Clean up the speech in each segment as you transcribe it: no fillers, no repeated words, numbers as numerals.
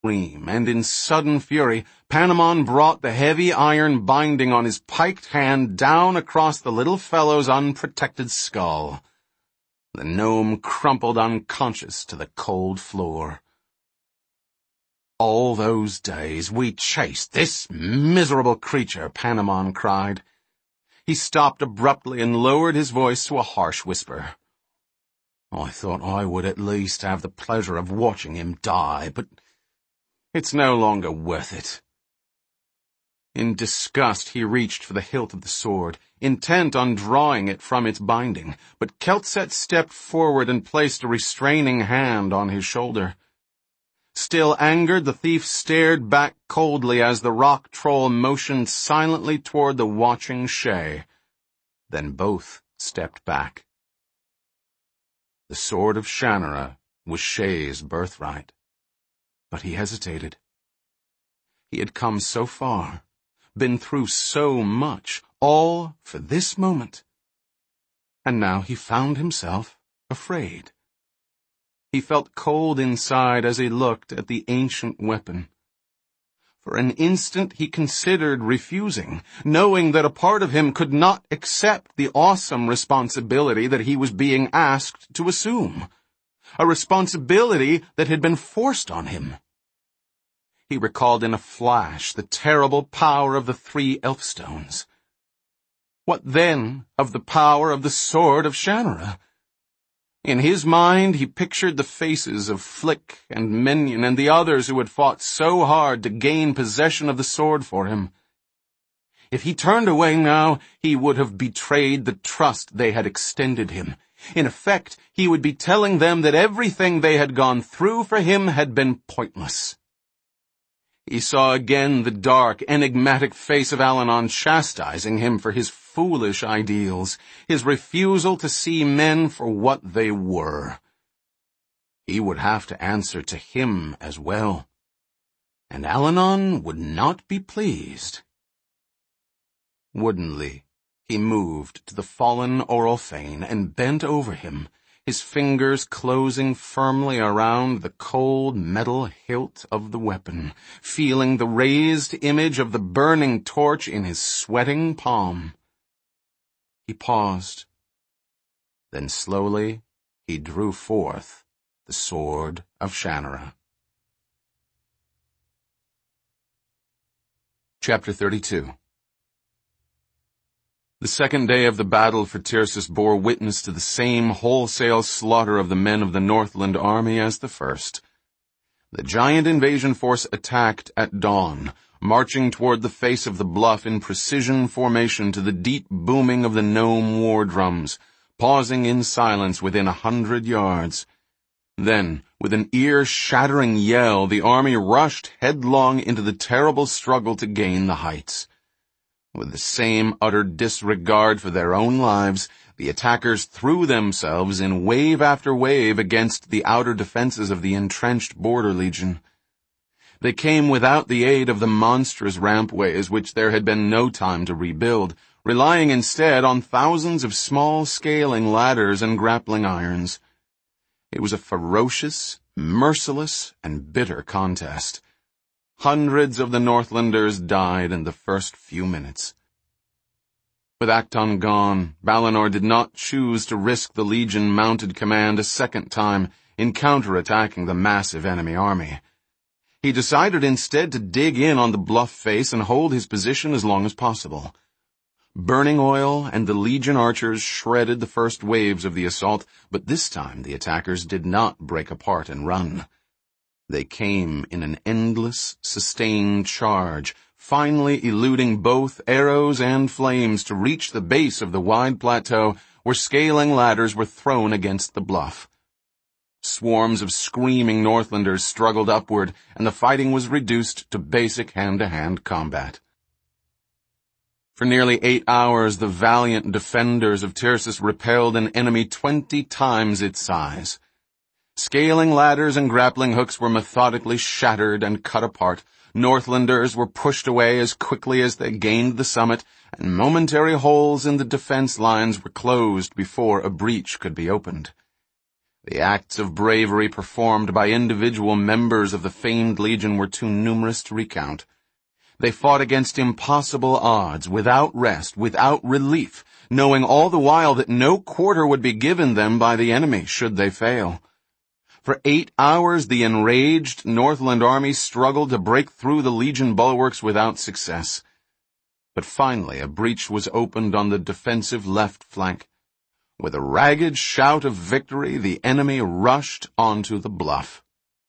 scream, and in sudden fury, Panemon brought the heavy iron binding on his piked hand down across the little fellow's unprotected skull. The gnome crumpled unconscious to the cold floor. "All those days we chased this miserable creature," Panemon cried. He stopped abruptly and lowered his voice to a harsh whisper. "I thought I would at least have the pleasure of watching him die, but it's no longer worth it." In disgust, he reached for the hilt of the sword, intent on drawing it from its binding, but Keltset stepped forward and placed a restraining hand on his shoulder. Still angered, the thief stared back coldly as the rock troll motioned silently toward the watching Shay. Then both stepped back. The sword of Shannara was Shay's birthright. But he hesitated. He had come so far, been through so much, all for this moment. And now he found himself afraid. He felt cold inside as he looked at the ancient weapon. For an instant he considered refusing, knowing that a part of him could not accept the awesome responsibility that he was being asked to assume, a responsibility that had been forced on him. He recalled in a flash the terrible power of the 3 Elfstones. What then of the power of the sword of Shannara? In his mind, he pictured the faces of Flick and Minion and the others who had fought so hard to gain possession of the sword for him. If he turned away now, he would have betrayed the trust they had extended him. In effect, he would be telling them that everything they had gone through for him had been pointless. He saw again the dark, enigmatic face of Al-Anon chastising him for his foolish ideals, his refusal to see men for what they were. He would have to answer to him as well, and Al-Anon would not be pleased. Woodenly, he moved to the fallen Orelphane and bent over him, his fingers closing firmly around the cold metal hilt of the weapon, feeling the raised image of the burning torch in his sweating palm. He paused. Then slowly he drew forth the sword of Shannara. Chapter 32. The second day of the battle for Tircis bore witness to the same wholesale slaughter of the men of the Northland army as the first. The giant invasion force attacked at dawn, marching toward the face of the bluff in precision formation to the deep booming of the gnome war drums, pausing in silence within 100 yards. Then, with an ear-shattering yell, the army rushed headlong into the terrible struggle to gain the heights. With the same utter disregard for their own lives, the attackers threw themselves in wave after wave against the outer defenses of the entrenched border legion. They came without the aid of the monstrous rampways which there had been no time to rebuild, relying instead on thousands of small scaling ladders and grappling irons. It was a ferocious, merciless, and bitter contest. Hundreds of the Northlanders died in the first few minutes. With Acton gone, Balinor did not choose to risk the Legion mounted command a second time in counterattacking the massive enemy army. He decided instead to dig in on the bluff face and hold his position as long as possible. Burning Oil and the Legion archers shredded the first waves of the assault, but this time the attackers did not break apart and run. They came in an endless, sustained charge, finally eluding both arrows and flames to reach the base of the wide plateau where scaling ladders were thrown against the bluff. Swarms of screaming Northlanders struggled upward, and the fighting was reduced to basic hand-to-hand combat. For nearly 8 hours, the valiant defenders of Tircis repelled an enemy 20 times its size. Scaling ladders and grappling hooks were methodically shattered and cut apart. Northlanders were pushed away as quickly as they gained the summit, and momentary holes in the defense lines were closed before a breach could be opened. The acts of bravery performed by individual members of the famed legion were too numerous to recount. They fought against impossible odds, without rest, without relief, knowing all the while that no quarter would be given them by the enemy should they fail. For 8 hours the enraged Northland army struggled to break through the legion bulwarks without success. But finally a breach was opened on the defensive left flank. With a ragged shout of victory, the enemy rushed onto the bluff.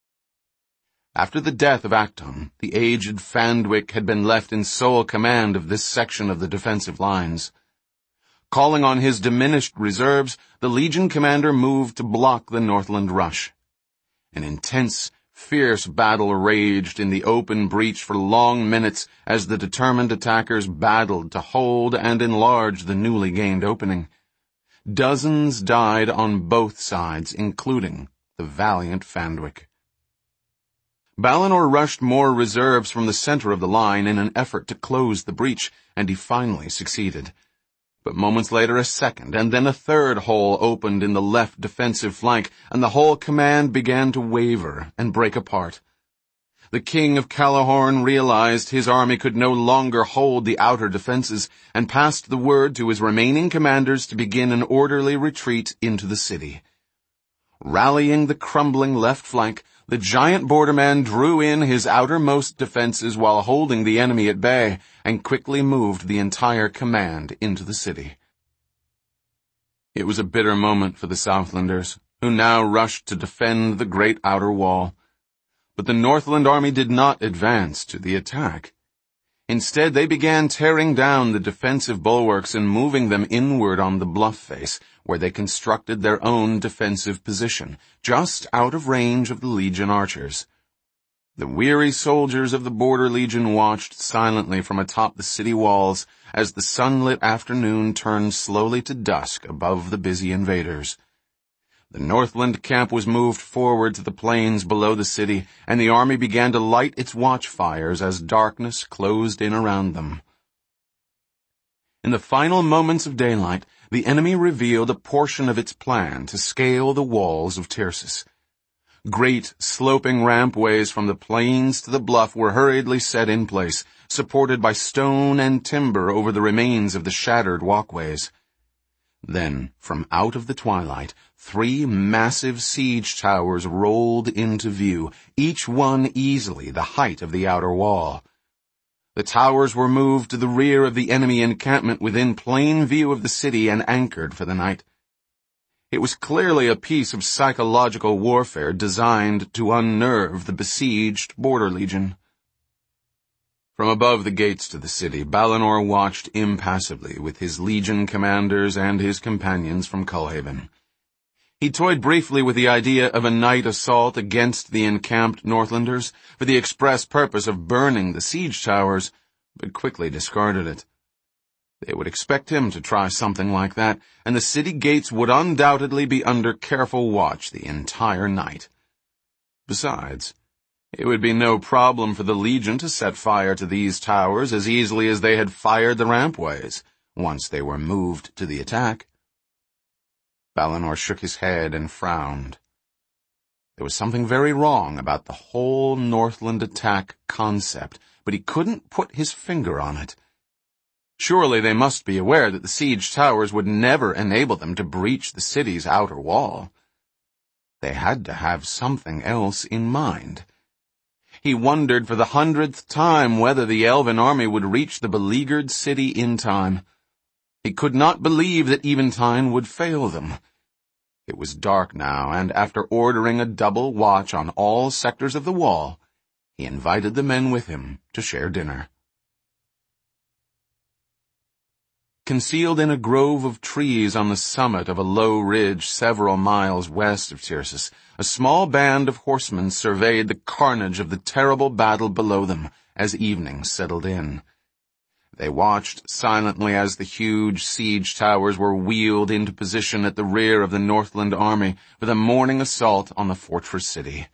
After the death of Acton, the aged Fandwick had been left in sole command of this section of the defensive lines. Calling on his diminished reserves, the Legion commander moved to block the Northland rush. An intense, fierce battle raged in the open breach for long minutes as the determined attackers battled to hold and enlarge the newly gained opening. Dozens died on both sides, including the valiant Fandwick. Balinor rushed more reserves from the center of the line in an effort to close the breach, and he finally succeeded. But moments later a second and then a third hole opened in the left defensive flank, and the whole command began to waver and break apart. The king of Callahorn realized his army could no longer hold the outer defenses, and passed the word to his remaining commanders to begin an orderly retreat into the city. Rallying the crumbling left flank, the giant borderman drew in his outermost defenses while holding the enemy at bay, and quickly moved the entire command into the city. It was a bitter moment for the Southlanders, who now rushed to defend the great outer wall. But the Northland army did not advance to the attack. Instead, they began tearing down the defensive bulwarks and moving them inward on the bluff face, where they constructed their own defensive position, just out of range of the Legion archers. The weary soldiers of the Border Legion watched silently from atop the city walls as the sunlit afternoon turned slowly to dusk above the busy invaders. The Northland camp was moved forward to the plains below the city, and the army began to light its watchfires as darkness closed in around them. In the final moments of daylight, the enemy revealed a portion of its plan to scale the walls of Tirsus. Great, sloping rampways from the plains to the bluff were hurriedly set in place, supported by stone and timber over the remains of the shattered walkways. Then, from out of the twilight, 3 massive siege towers rolled into view, each one easily the height of the outer wall. The towers were moved to the rear of the enemy encampment within plain view of the city and anchored for the night. It was clearly a piece of psychological warfare designed to unnerve the besieged Border Legion. From above the gates to the city, Balinor watched impassively with his Legion commanders and his companions from Cullhaven. He toyed briefly with the idea of a night assault against the encamped Northlanders for the express purpose of burning the siege towers, but quickly discarded it. They would expect him to try something like that, and the city gates would undoubtedly be under careful watch the entire night. Besides, it would be no problem for the Legion to set fire to these towers as easily as they had fired the rampways, once they were moved to the attack. Balinor shook his head and frowned. There was something very wrong about the whole Northland attack concept, but he couldn't put his finger on it. Surely they must be aware that the siege towers would never enable them to breach the city's outer wall. They had to have something else in mind. He wondered for the 100th time whether the elven army would reach the beleaguered city in time. He could not believe that Eventide would fail them. It was dark now, and after ordering a double watch on all sectors of the wall, he invited the men with him to share dinner. Concealed in a grove of trees on the summit of a low ridge several miles west of Tirsus, a small band of horsemen surveyed the carnage of the terrible battle below them as evening settled in. They watched silently as the huge siege towers were wheeled into position at the rear of the Northland army for the morning assault on the fortress city.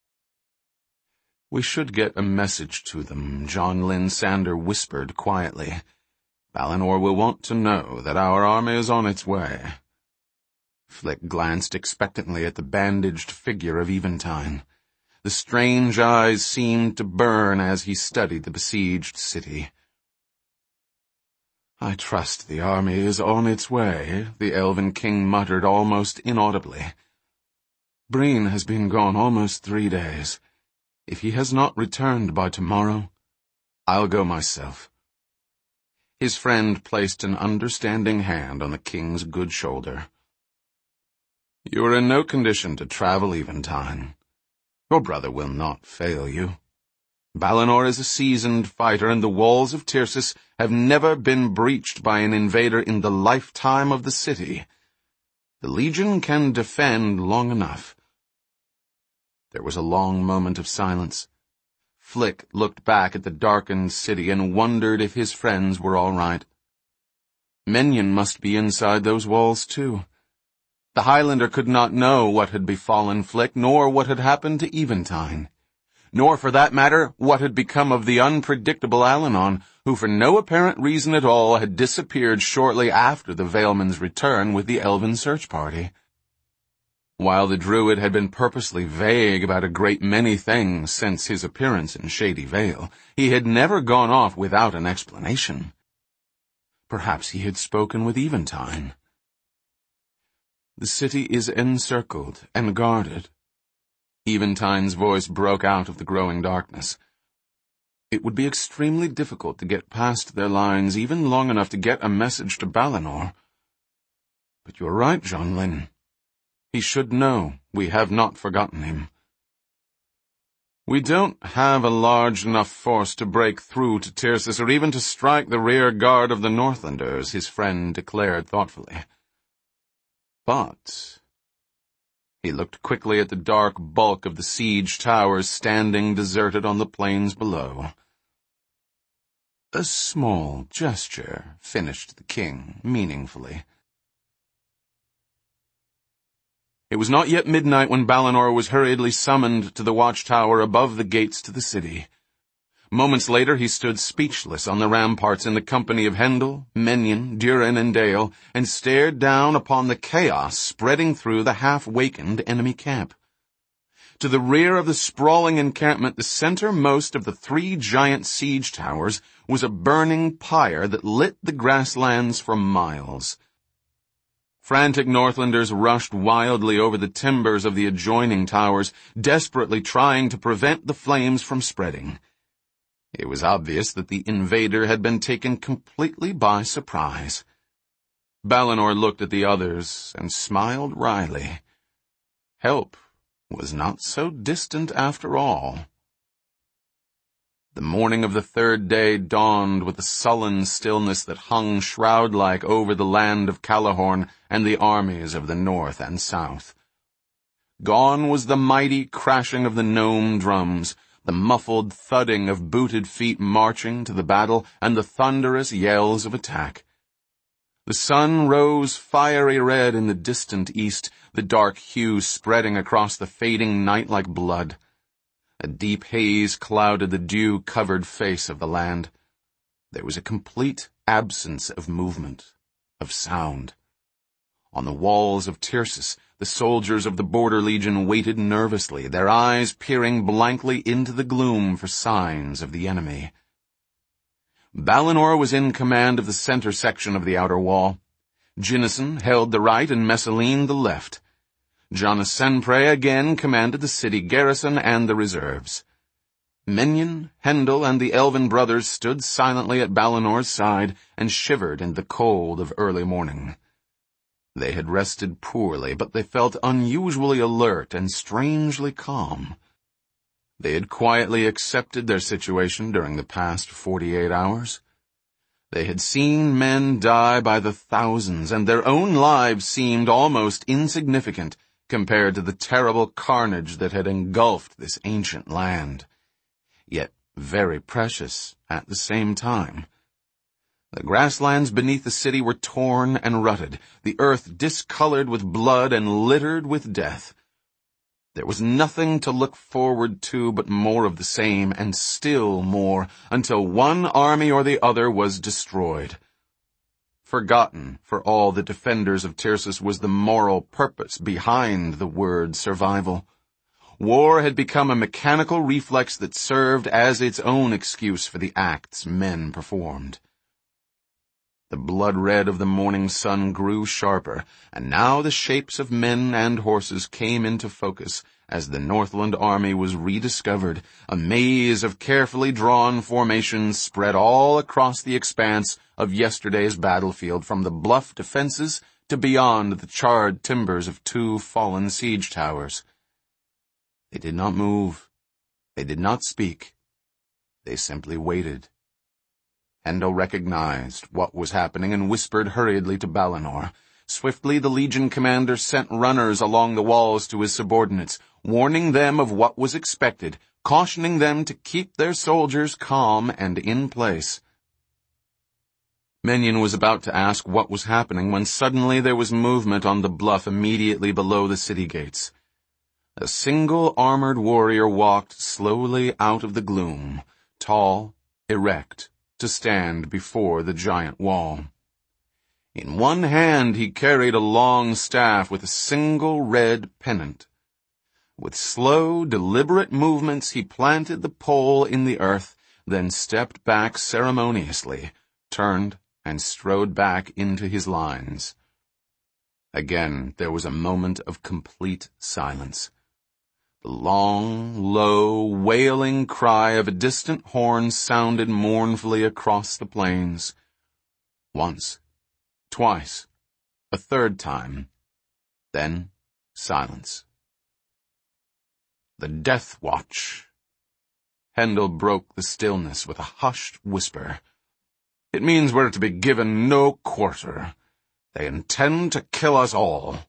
"We should get a message to them," John Lynn-Sander whispered quietly. "Balinor will want to know that our army is on its way." Flick glanced expectantly at the bandaged figure of Eventide. The strange eyes seemed to burn as he studied the besieged city. "I trust the army is on its way," the Elven King muttered almost inaudibly. "Breen has been gone almost 3 days. If he has not returned by tomorrow, I'll go myself." His friend placed an understanding hand on the king's good shoulder. "You are in no condition to travel, Eventide. Your brother will not fail you. Balinor is a seasoned fighter, and the walls of Tircis have never been breached by an invader in the lifetime of the city. The Legion can defend long enough." There was a long moment of silence. Flick looked back at the darkened city and wondered if his friends were all right. Menyon must be inside those walls, too. The Highlander could not know what had befallen Flick, nor what had happened to Eventide. Nor, for that matter, what had become of the unpredictable Allanon, who for no apparent reason at all had disappeared shortly after the Valeman's return with the Elven search party. While the Druid had been purposely vague about a great many things since his appearance in Shady Vale, he had never gone off without an explanation. Perhaps he had spoken with Eventide. "The city is encircled and guarded." Eventide's voice broke out of the growing darkness. "It would be extremely difficult to get past their lines even long enough to get a message to Balinor. But you're right, Jonlin. He should know we have not forgotten him." "We don't have a large enough force to break through to Tircis or even to strike the rear guard of the Northlanders," his friend declared thoughtfully. "But—" He looked quickly at the dark bulk of the siege towers standing deserted on the plains below. "A small gesture," finished the king meaningfully. It was not yet midnight when Balinor was hurriedly summoned to the watchtower above the gates to the city. Moments later he stood speechless on the ramparts in the company of Hendel, Menyon, Durin, and Dale, and stared down upon the chaos spreading through the half-wakened enemy camp. To the rear of the sprawling encampment, the centermost of the 3 giant siege towers, was a burning pyre that lit the grasslands for miles. Frantic Northlanders rushed wildly over the timbers of the adjoining towers, desperately trying to prevent the flames from spreading. It was obvious that the invader had been taken completely by surprise. Balinor looked at the others and smiled wryly. Help was not so distant after all. The morning of the 3rd day dawned with a sullen stillness that hung shroud-like over the land of Callahorn and the armies of the north and south. Gone was the mighty crashing of the gnome drums, the muffled thudding of booted feet marching to the battle, and the thunderous yells of attack. The sun rose fiery red in the distant east, the dark hue spreading across the fading night like blood. A deep haze clouded the dew-covered face of the land. There was a complete absence of movement, of sound. On the walls of Tircis, the soldiers of the Border Legion waited nervously, their eyes peering blankly into the gloom for signs of the enemy. Balinor was in command of the center section of the outer wall. Jinnison held the right and Messaline the left. Jonas Senpre again commanded the city garrison and the reserves. Menyon, Hendel, and the Elven brothers stood silently at Balinor's side and shivered in the cold of early morning. They had rested poorly, but they felt unusually alert and strangely calm. They had quietly accepted their situation during the past 48 hours. They had seen men die by the thousands, and their own lives seemed almost insignificant compared to the terrible carnage that had engulfed this ancient land, yet very precious at the same time. The grasslands beneath the city were torn and rutted, the earth discolored with blood and littered with death. There was nothing to look forward to but more of the same, and still more, until one army or the other was destroyed. Forgotten for all the defenders of Tirsus was the moral purpose behind the word survival. War had become a mechanical reflex that served as its own excuse for the acts men performed. The blood red of the morning sun grew sharper, and now the shapes of men and horses came into focus as the Northland army was rediscovered, a maze of carefully drawn formations spread all across the expanse of yesterday's battlefield, from the bluff defenses to beyond the charred timbers of 2 fallen siege towers. They did not move. They did not speak. They simply waited. Hendo recognized what was happening and whispered hurriedly to Balinor. Swiftly the Legion commander sent runners along the walls to his subordinates, warning them of what was expected, cautioning them to keep their soldiers calm and in place. Menyon was about to ask what was happening when suddenly there was movement on the bluff immediately below the city gates. A single armored warrior walked slowly out of the gloom, tall, erect, to stand before the giant wall. In one hand he carried a long staff with a single red pennant. With slow, deliberate movements he planted the pole in the earth, then stepped back ceremoniously, turned, and strode back into his lines. Again there was a moment of complete silence. The long, low, wailing cry of a distant horn sounded mournfully across the plains. Once, twice, a third time, then silence. The death watch. Hendo broke the stillness with a hushed whisper. It means we're to be given no quarter. They intend to kill us all.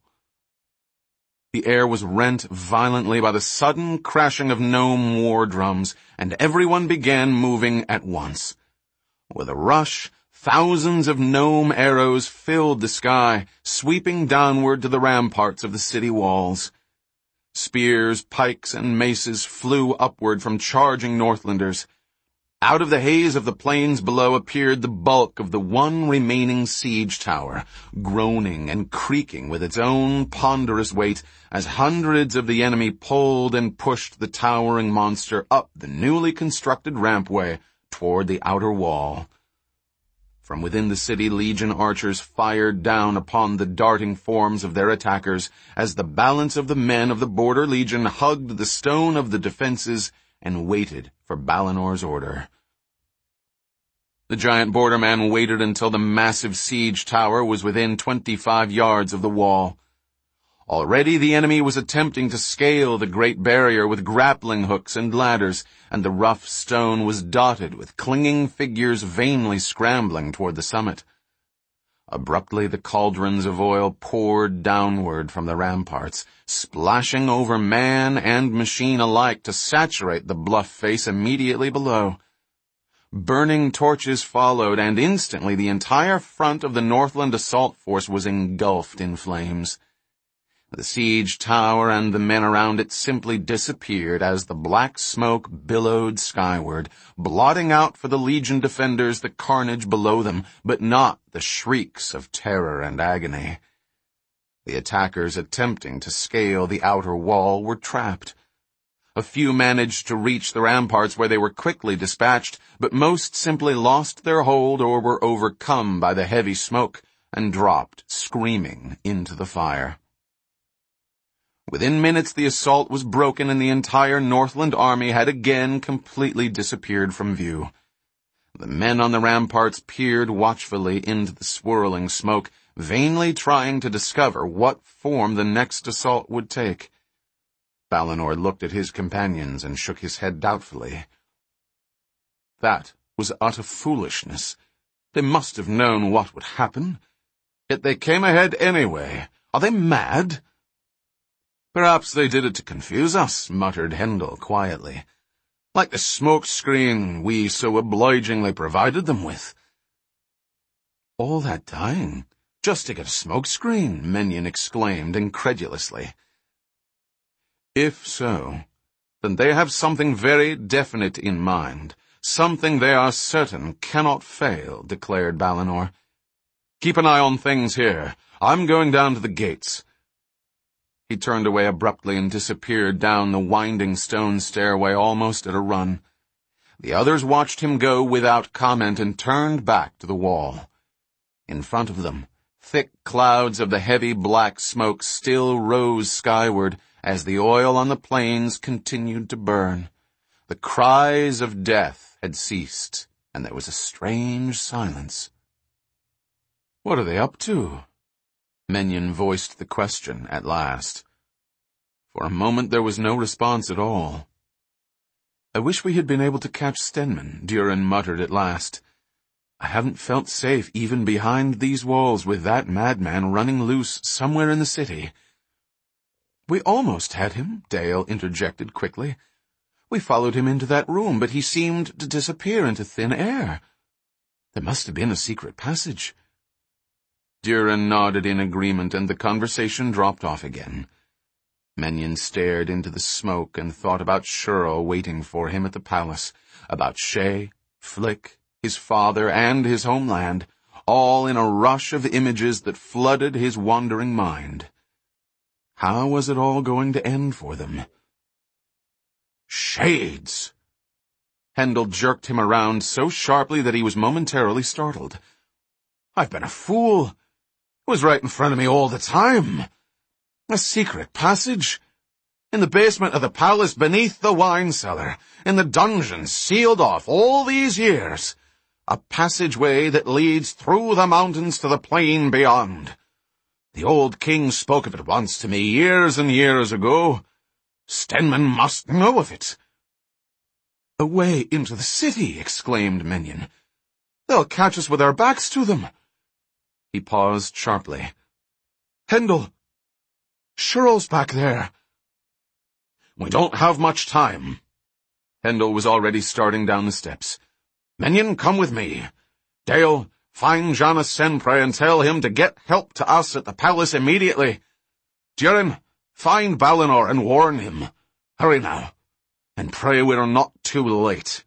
The air was rent violently by the sudden crashing of gnome war drums, and everyone began moving at once. With a rush, thousands of gnome arrows filled the sky, sweeping downward to the ramparts of the city walls. Spears, pikes, and maces flew upward from charging Northlanders. Out of the haze of the plains below appeared the bulk of the one remaining siege tower, groaning and creaking with its own ponderous weight as hundreds of the enemy pulled and pushed the towering monster up the newly constructed rampway toward the outer wall. From within the city, Legion archers fired down upon the darting forms of their attackers as the balance of the men of the Border Legion hugged the stone of the defenses and waited for Balinor's order. The giant borderman waited until the massive siege tower was within 25 yards of the wall. Already the enemy was attempting to scale the great barrier with grappling hooks and ladders, and the rough stone was dotted with clinging figures vainly scrambling toward the summit. Abruptly the cauldrons of oil poured downward from the ramparts, splashing over man and machine alike to saturate the bluff face immediately below. Burning torches followed, and instantly the entire front of the Northland assault force was engulfed in flames. The siege tower and the men around it simply disappeared as the black smoke billowed skyward, blotting out for the Legion defenders the carnage below them, but not the shrieks of terror and agony. The attackers attempting to scale the outer wall were trapped. A few managed to reach the ramparts where they were quickly dispatched, but most simply lost their hold or were overcome by the heavy smoke and dropped screaming into the fire. Within minutes the assault was broken and the entire Northland army had again completely disappeared from view. The men on the ramparts peered watchfully into the swirling smoke, vainly trying to discover what form the next assault would take. Balinor looked at his companions and shook his head doubtfully. That was utter foolishness. They must have known what would happen. Yet they came ahead anyway. Are they mad? Perhaps they did it to confuse us, muttered Hendo quietly. Like the smoke screen we so obligingly provided them with. All that dying, just to get a smoke screen, Menyon exclaimed incredulously. If so, then they have something very definite in mind, something they are certain cannot fail, declared Balinor. Keep an eye on things here. I'm going down to the gates." He turned away abruptly and disappeared down the winding stone stairway almost at a run. The others watched him go without comment and turned back to the wall. In front of them, thick clouds of the heavy black smoke still rose skyward as the oil on the plains continued to burn. The cries of death had ceased, and there was a strange silence. "What are they up to?" Menyen voiced the question at last. For a moment there was no response at all. "I wish we had been able to catch Stenman," Durin muttered at last. "I haven't felt safe even behind these walls with that madman running loose somewhere in the city." "We almost had him," Dale interjected quickly. "We followed him into that room, but he seemed to disappear into thin air. There must have been a secret passage." Durin nodded in agreement, and the conversation dropped off again. Menyen stared into the smoke and thought about Shirl waiting for him at the palace, about Shay, Flick, his father, and his homeland, all in a rush of images that flooded his wandering mind. How was it all going to end for them? "Shades!" Hendel jerked him around so sharply that he was momentarily startled. "I've been a fool. It was right in front of me all the time. A secret passage. In the basement of the palace beneath the wine cellar. In the dungeon sealed off all these years. A passageway that leads through the mountains to the plain beyond. The old king spoke of it once to me years and years ago. Stenman must know of it." "A way into the city," exclaimed Menyen. "They'll catch us with our backs to them." He paused sharply. "Hendel! Shirl's back there." "We don't have much time." Hendel was already starting down the steps. "Menyen, come with me. Dale, find Janus Senpre and tell him to get help to us at the palace immediately. Durin, find Balinor and warn him. Hurry now, and pray we're not too late."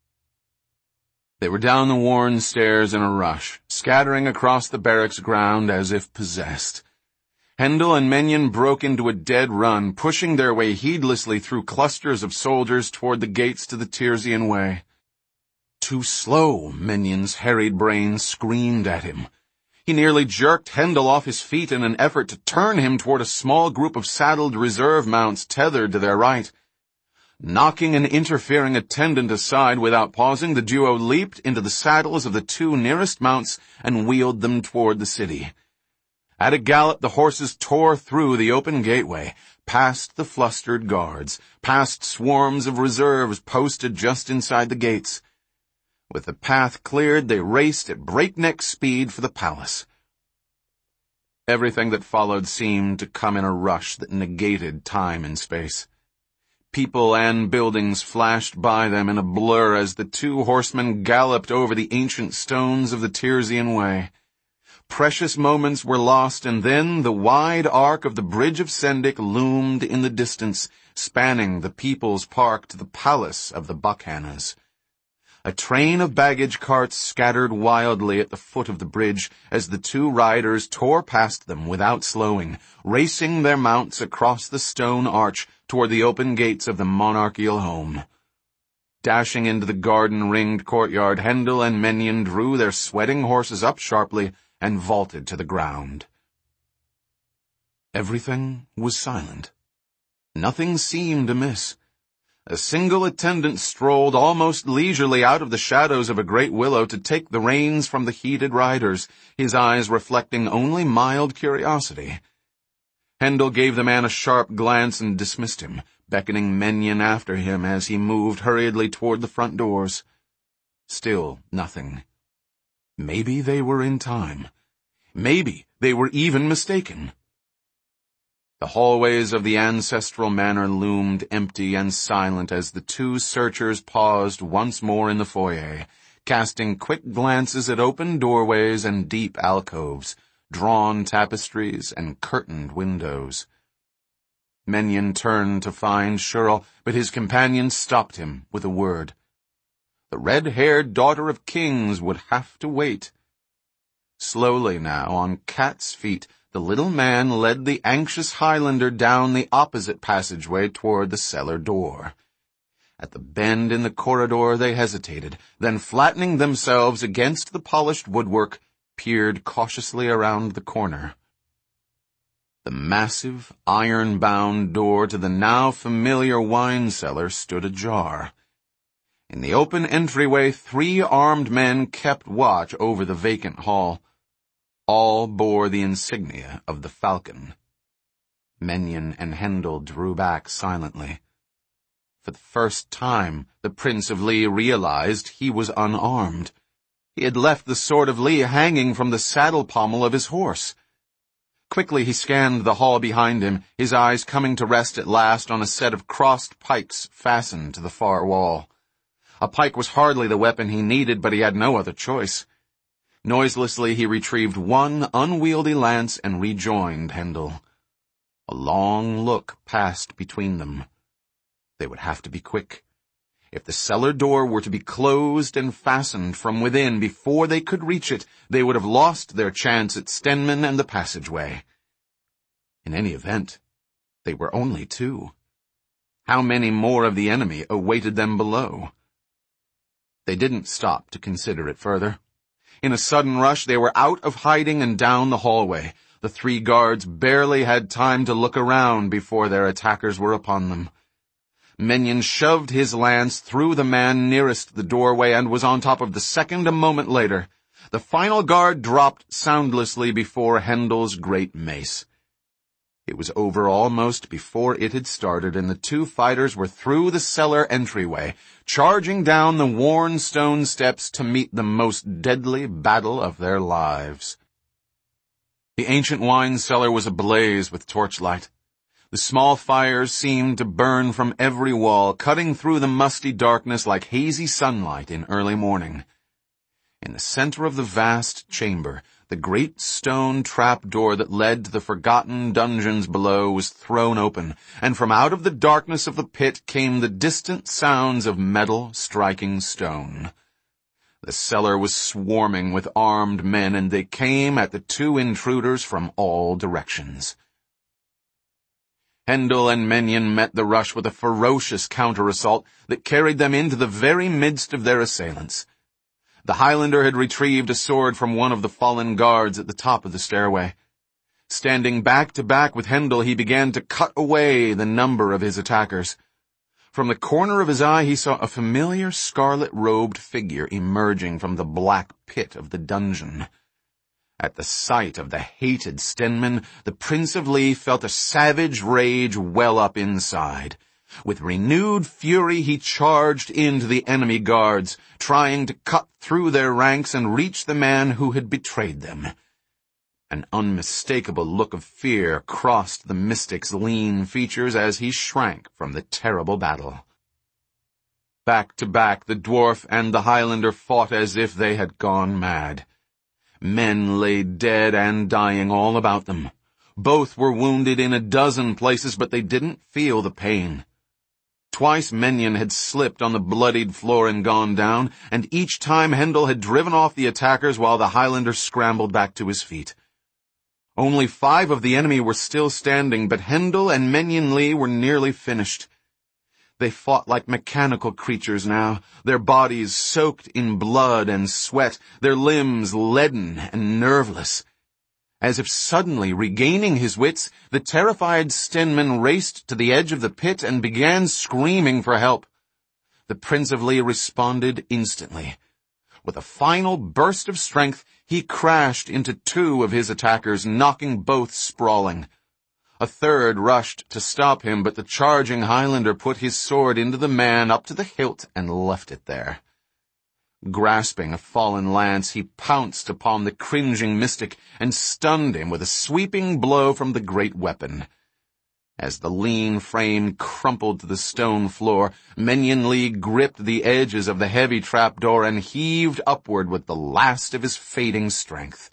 They were down the worn stairs in a rush, scattering across the barracks ground as if possessed. Hendel and Menyen broke into a dead run, pushing their way heedlessly through clusters of soldiers toward the gates to the Tirsian Way. Too slow, Menyen's harried brain screamed at him. He nearly jerked Hendel off his feet in an effort to turn him toward a small group of saddled reserve mounts tethered to their right. Knocking an interfering attendant aside without pausing, the duo leaped into the saddles of the two nearest mounts and wheeled them toward the city. At a gallop, the horses tore through the open gateway, past the flustered guards, past swarms of reserves posted just inside the gates. With the path cleared, they raced at breakneck speed for the palace. Everything that followed seemed to come in a rush that negated time and space. People and buildings flashed by them in a blur as the two horsemen galloped over the ancient stones of the Tirsian Way. Precious moments were lost, and then the wide arc of the Bridge of Sendik loomed in the distance, spanning the People's Park to the palace of the Buckhannas. A train of baggage carts scattered wildly at the foot of the bridge as the two riders tore past them without slowing, racing their mounts across the stone arch toward the open gates of the monarchical home. Dashing into the garden-ringed courtyard, Hendel and Menyen drew their sweating horses up sharply and vaulted to the ground. Everything was silent. Nothing seemed amiss. A single attendant strolled almost leisurely out of the shadows of a great willow to take the reins from the heated riders, his eyes reflecting only mild curiosity. Hendel gave the man a sharp glance and dismissed him, beckoning Menyen after him as he moved hurriedly toward the front doors. Still nothing. Maybe they were in time. Maybe they were even mistaken. The hallways of the ancestral manor loomed empty and silent as the two searchers paused once more in the foyer, casting quick glances at open doorways and deep alcoves, drawn tapestries and curtained windows. Menyen turned to find Shirl, but his companion stopped him with a word. The red-haired daughter of kings would have to wait. Slowly now, on cat's feet, the little man led the anxious Highlander down the opposite passageway toward the cellar door. At the bend in the corridor they hesitated, then flattening themselves against the polished woodwork, peered cautiously around the corner. The massive, iron-bound door to the now familiar wine cellar stood ajar. In the open entryway, 3 armed men kept watch over the vacant hall. All bore the insignia of the Falcon. Menyon and Hendel drew back silently. For the first time, the Prince of Lee realized he was unarmed. He had left the sword of Lee hanging from the saddle pommel of his horse. Quickly he scanned the hall behind him, his eyes coming to rest at last on a set of crossed pikes fastened to the far wall. A pike was hardly the weapon he needed, but he had no other choice. Noiselessly he retrieved one unwieldy lance and rejoined Hendel. A long look passed between them. They would have to be quick. If the cellar door were to be closed and fastened from within before they could reach it, they would have lost their chance at Stenman and the passageway. In any event, they were only 2. How many more of the enemy awaited them below? They didn't stop to consider it further. In a sudden rush, they were out of hiding and down the hallway. The 3 guards barely had time to look around before their attackers were upon them. Menyon shoved his lance through the man nearest the doorway and was on top of the second a moment later. The final guard dropped soundlessly before Hendel's great mace. It was over almost before it had started, and the 2 fighters were through the cellar entryway, charging down the worn stone steps to meet the most deadly battle of their lives. The ancient wine cellar was ablaze with torchlight. The small fires seemed to burn from every wall, cutting through the musty darkness like hazy sunlight in early morning. In the center of the vast chamber, the great stone trap-door that led to the forgotten dungeons below was thrown open, and from out of the darkness of the pit came the distant sounds of metal striking stone. The cellar was swarming with armed men, and they came at the 2 intruders from all directions. Hendel and Menyon met the rush with a ferocious counter-assault that carried them into the very midst of their assailants. The Highlander had retrieved a sword from one of the fallen guards at the top of the stairway. Standing back to back with Hendel, he began to cut away the number of his attackers. From the corner of his eye, he saw a familiar scarlet-robed figure emerging from the black pit of the dungeon. At the sight of the hated Stenman, the Prince of Lee felt a savage rage well up inside. With renewed fury, he charged into the enemy guards, trying to cut through their ranks and reach the man who had betrayed them. An unmistakable look of fear crossed the mystic's lean features as he shrank from the terrible battle. Back to back, the dwarf and the Highlander fought as if they had gone mad. Men lay dead and dying all about them. Both were wounded in a dozen places, but they didn't feel the pain. Twice Menyon had slipped on the bloodied floor and gone down, and each time Hendel had driven off the attackers while the Highlander scrambled back to his feet. Only 5 of the enemy were still standing, but Hendel and Menyon Lee were nearly finished. They fought like mechanical creatures now, their bodies soaked in blood and sweat, their limbs leaden and nerveless. As if suddenly regaining his wits, the terrified Stenman raced to the edge of the pit and began screaming for help. The Prince of Lee responded instantly. With a final burst of strength, he crashed into 2 of his attackers, knocking both sprawling. A third rushed to stop him, but the charging Highlander put his sword into the man up to the hilt and left it there. Grasping a fallen lance, he pounced upon the cringing mystic and stunned him with a sweeping blow from the great weapon. As the lean frame crumpled to the stone floor, Menyon Lee gripped the edges of the heavy trapdoor and heaved upward with the last of his fading strength.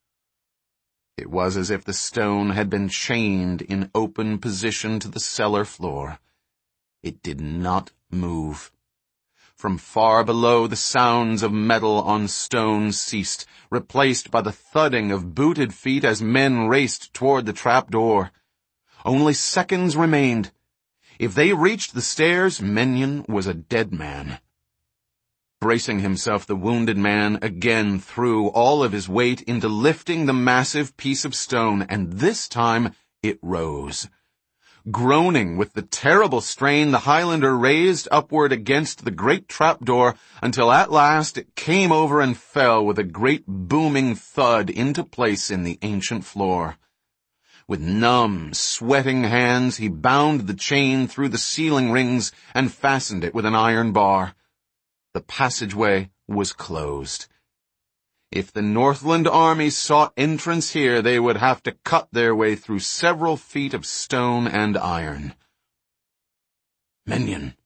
It was as if the stone had been chained in open position to the cellar floor. It did not move. From far below, the sounds of metal on stone ceased, replaced by the thudding of booted feet as men raced toward the trapdoor. Only seconds remained. If they reached the stairs, Menyon was a dead man. Bracing himself, the wounded man again threw all of his weight into lifting the massive piece of stone, and this time it rose. Groaning with the terrible strain, the Highlander raised upward against the great trapdoor until at last it came over and fell with a great booming thud into place in the ancient floor. With numb, sweating hands, he bound the chain through the ceiling rings and fastened it with an iron bar. The passageway was closed. If the Northland army sought entrance here, they would have to cut their way through several feet of stone and iron. Menyon.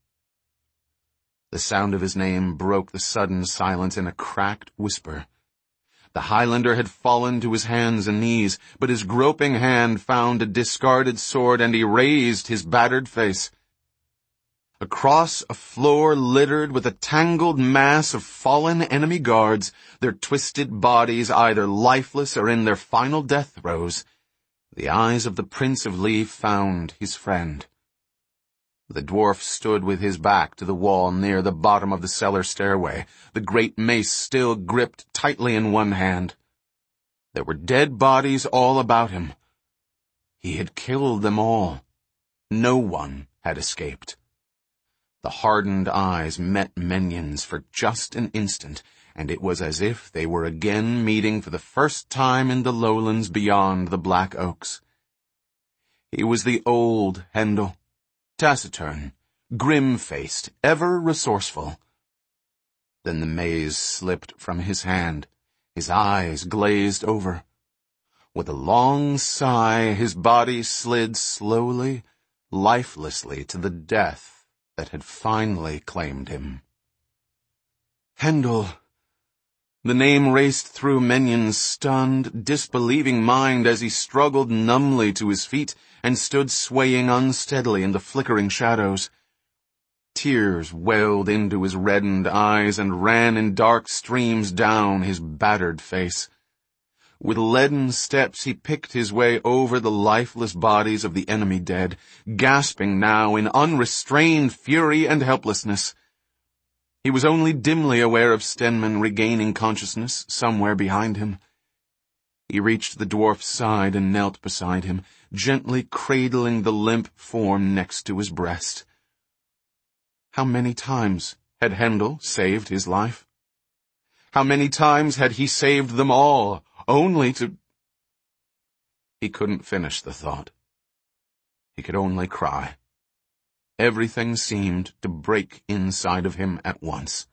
The sound of his name broke the sudden silence in a cracked whisper. The Highlander had fallen to his hands and knees, but his groping hand found a discarded sword, and he raised his battered face. Across a floor littered with a tangled mass of fallen enemy guards, their twisted bodies either lifeless or in their final death throes, the eyes of the Prince of Leaf found his friend. The dwarf stood with his back to the wall near the bottom of the cellar stairway, the great mace still gripped tightly in one hand. There were dead bodies all about him. He had killed them all. No one had escaped. The hardened eyes met Menyon's for just an instant, and it was as if they were again meeting for the first time in the lowlands beyond the black oaks. He was the old Hendel, taciturn, grim-faced, ever resourceful. Then the maze slipped from his hand. His eyes glazed over. With a long sigh, his body slid slowly, lifelessly to the death that had finally claimed him. Hendel. The name raced through Menyon's stunned, disbelieving mind as he struggled numbly to his feet and stood swaying unsteadily in the flickering shadows. Tears welled into his reddened eyes and ran in dark streams down his battered face. With leaden steps he picked his way over the lifeless bodies of the enemy dead, gasping now in unrestrained fury and helplessness. He was only dimly aware of Stenman regaining consciousness somewhere behind him. He reached the dwarf's side and knelt beside him, gently cradling the limp form next to his breast. How many times had Hendel saved his life? How many times had he saved them all, only to... He couldn't finish the thought. He could only cry. Everything seemed to break inside of him at once.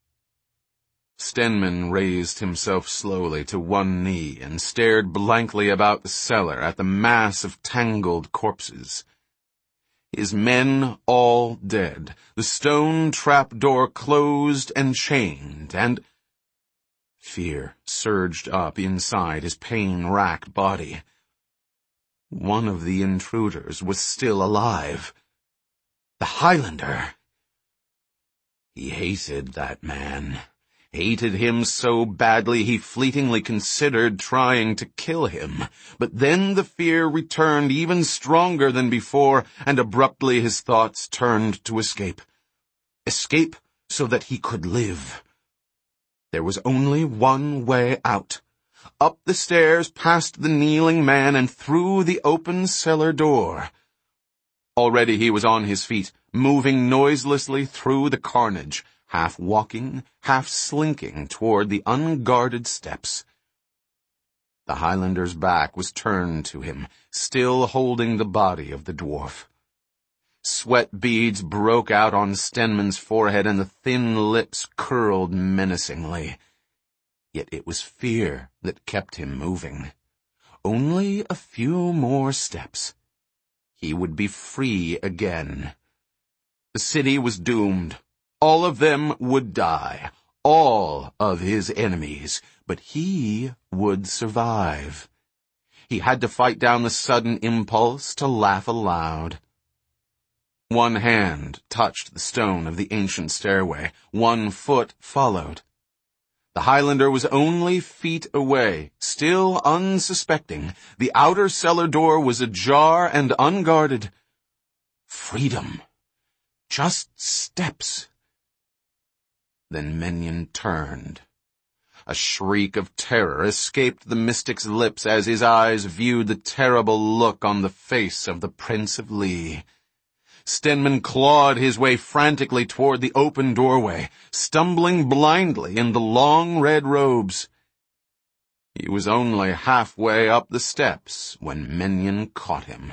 Stenman raised himself slowly to one knee and stared blankly about the cellar at the mass of tangled corpses. His men all dead, the stone trapdoor closed and chained, and... Fear surged up inside his pain-racked body. One of the intruders was still alive. The Highlander. He hated that man. Hated him so badly he fleetingly considered trying to kill him. But then the fear returned even stronger than before, and abruptly his thoughts turned to escape. Escape so that he could live. There was only one way out. Up the stairs, past the kneeling man, and through the open cellar door. Already he was on his feet, moving noiselessly through the carnage, half walking, half slinking toward the unguarded steps. The Highlander's back was turned to him, still holding the body of the dwarf. Sweat beads broke out on Stenman's forehead, and the thin lips curled menacingly. Yet it was fear that kept him moving. Only a few more steps. He would be free again. The city was doomed. All of them would die. All of his enemies. But he would survive. He had to fight down the sudden impulse to laugh aloud. One hand touched the stone of the ancient stairway. 1 foot followed. The Highlander was only feet away, still unsuspecting. The outer cellar door was ajar and unguarded. Freedom. Just steps. Then Menyon turned. A shriek of terror escaped the mystic's lips as his eyes viewed the terrible look on the face of the Prince of Lee. Stenman clawed his way frantically toward the open doorway, stumbling blindly in the long red robes. He was only halfway up the steps when Menyon caught him.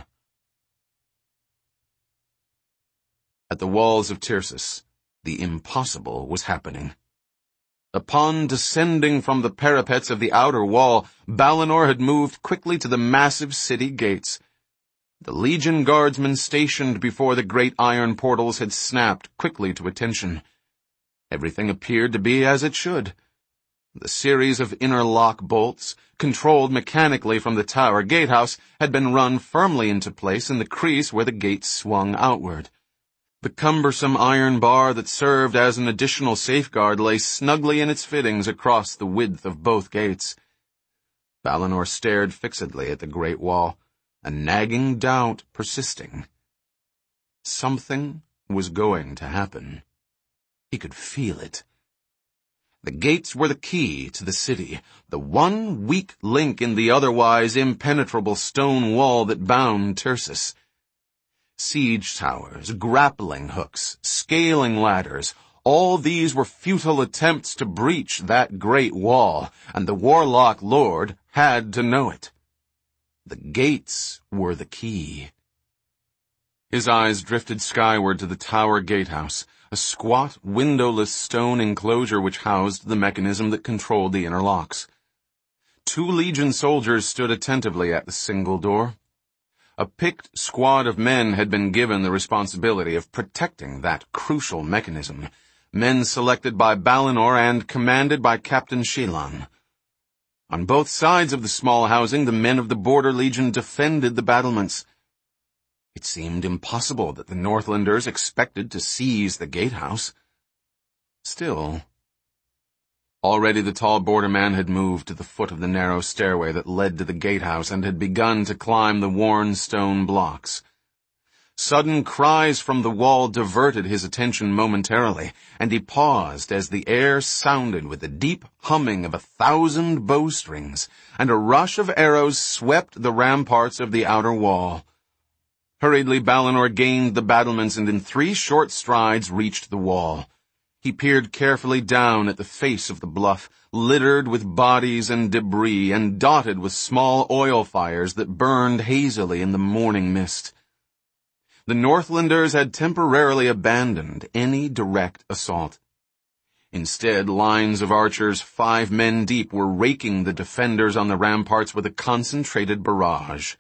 At the walls of Tyrsis, the impossible was happening. Upon descending from the parapets of the outer wall, Balinor had moved quickly to the massive city gates. The Legion guardsmen stationed before the great iron portals had snapped quickly to attention. Everything appeared to be as it should. The series of interlock bolts, controlled mechanically from the tower gatehouse, had been run firmly into place in the crease where the gates swung outward. The cumbersome iron bar that served as an additional safeguard lay snugly in its fittings across the width of both gates. Balinor stared fixedly at the great wall, a nagging doubt persisting. Something was going to happen. He could feel it. The gates were the key to the city, the one weak link in the otherwise impenetrable stone wall that bound Tyrsis. Siege towers, grappling hooks, scaling ladders, all these were futile attempts to breach that great wall, and the Warlock Lord had to know it. The gates were the key. His eyes drifted skyward to the tower gatehouse, a squat, windowless stone enclosure which housed the mechanism that controlled the inner locks. 2 Legion soldiers stood attentively at the single door. A picked squad of men had been given the responsibility of protecting that crucial mechanism, men selected by Balinor and commanded by Captain Shilan. On both sides of the small housing, the men of the Border Legion defended the battlements. It seemed impossible that the Northlanders expected to seize the gatehouse. Still, already the tall borderman had moved to the foot of the narrow stairway that led to the gatehouse and had begun to climb the worn stone blocks. Sudden cries from the wall diverted his attention momentarily, and he paused as the air sounded with the deep humming of 1,000 bowstrings, and a rush of arrows swept the ramparts of the outer wall. Hurriedly Balinor gained the battlements and in 3 short strides reached the wall. He peered carefully down at the face of the bluff, littered with bodies and debris and dotted with small oil fires that burned hazily in the morning mist. The Northlanders had temporarily abandoned any direct assault. Instead, lines of archers 5 men deep were raking the defenders on the ramparts with a concentrated barrage.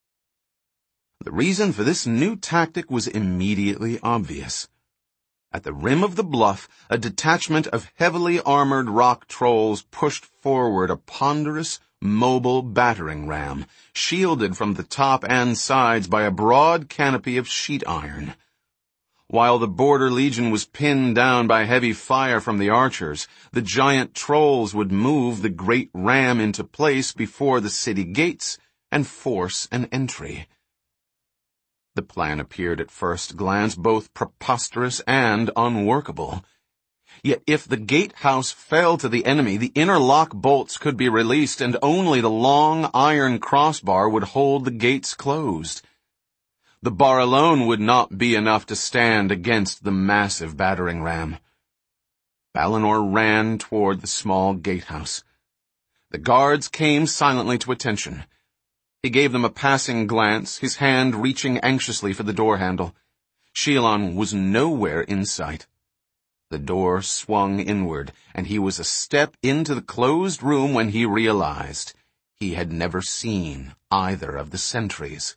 The reason for this new tactic was immediately obvious. At the rim of the bluff, a detachment of heavily armored rock trolls pushed forward a ponderous, mobile battering ram, shielded from the top and sides by a broad canopy of sheet iron. While the Border Legion was pinned down by heavy fire from the archers, the giant trolls would move the great ram into place before the city gates and force an entry. The plan appeared at first glance both preposterous and unworkable. Yet if the gatehouse fell to the enemy, the inner lock bolts could be released and only the long iron crossbar would hold the gates closed. The bar alone would not be enough to stand against the massive battering ram. Balinor ran toward the small gatehouse. The guards came silently to attention. He gave them a passing glance, his hand reaching anxiously for the door handle. Shilan was nowhere in sight. The door swung inward, and he was a step into the closed room when he realized he had never seen either of the sentries.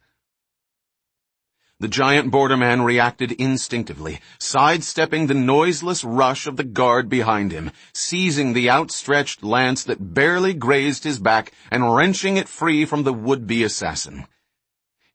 The giant borderman reacted instinctively, sidestepping the noiseless rush of the guard behind him, seizing the outstretched lance that barely grazed his back and wrenching it free from the would-be assassin.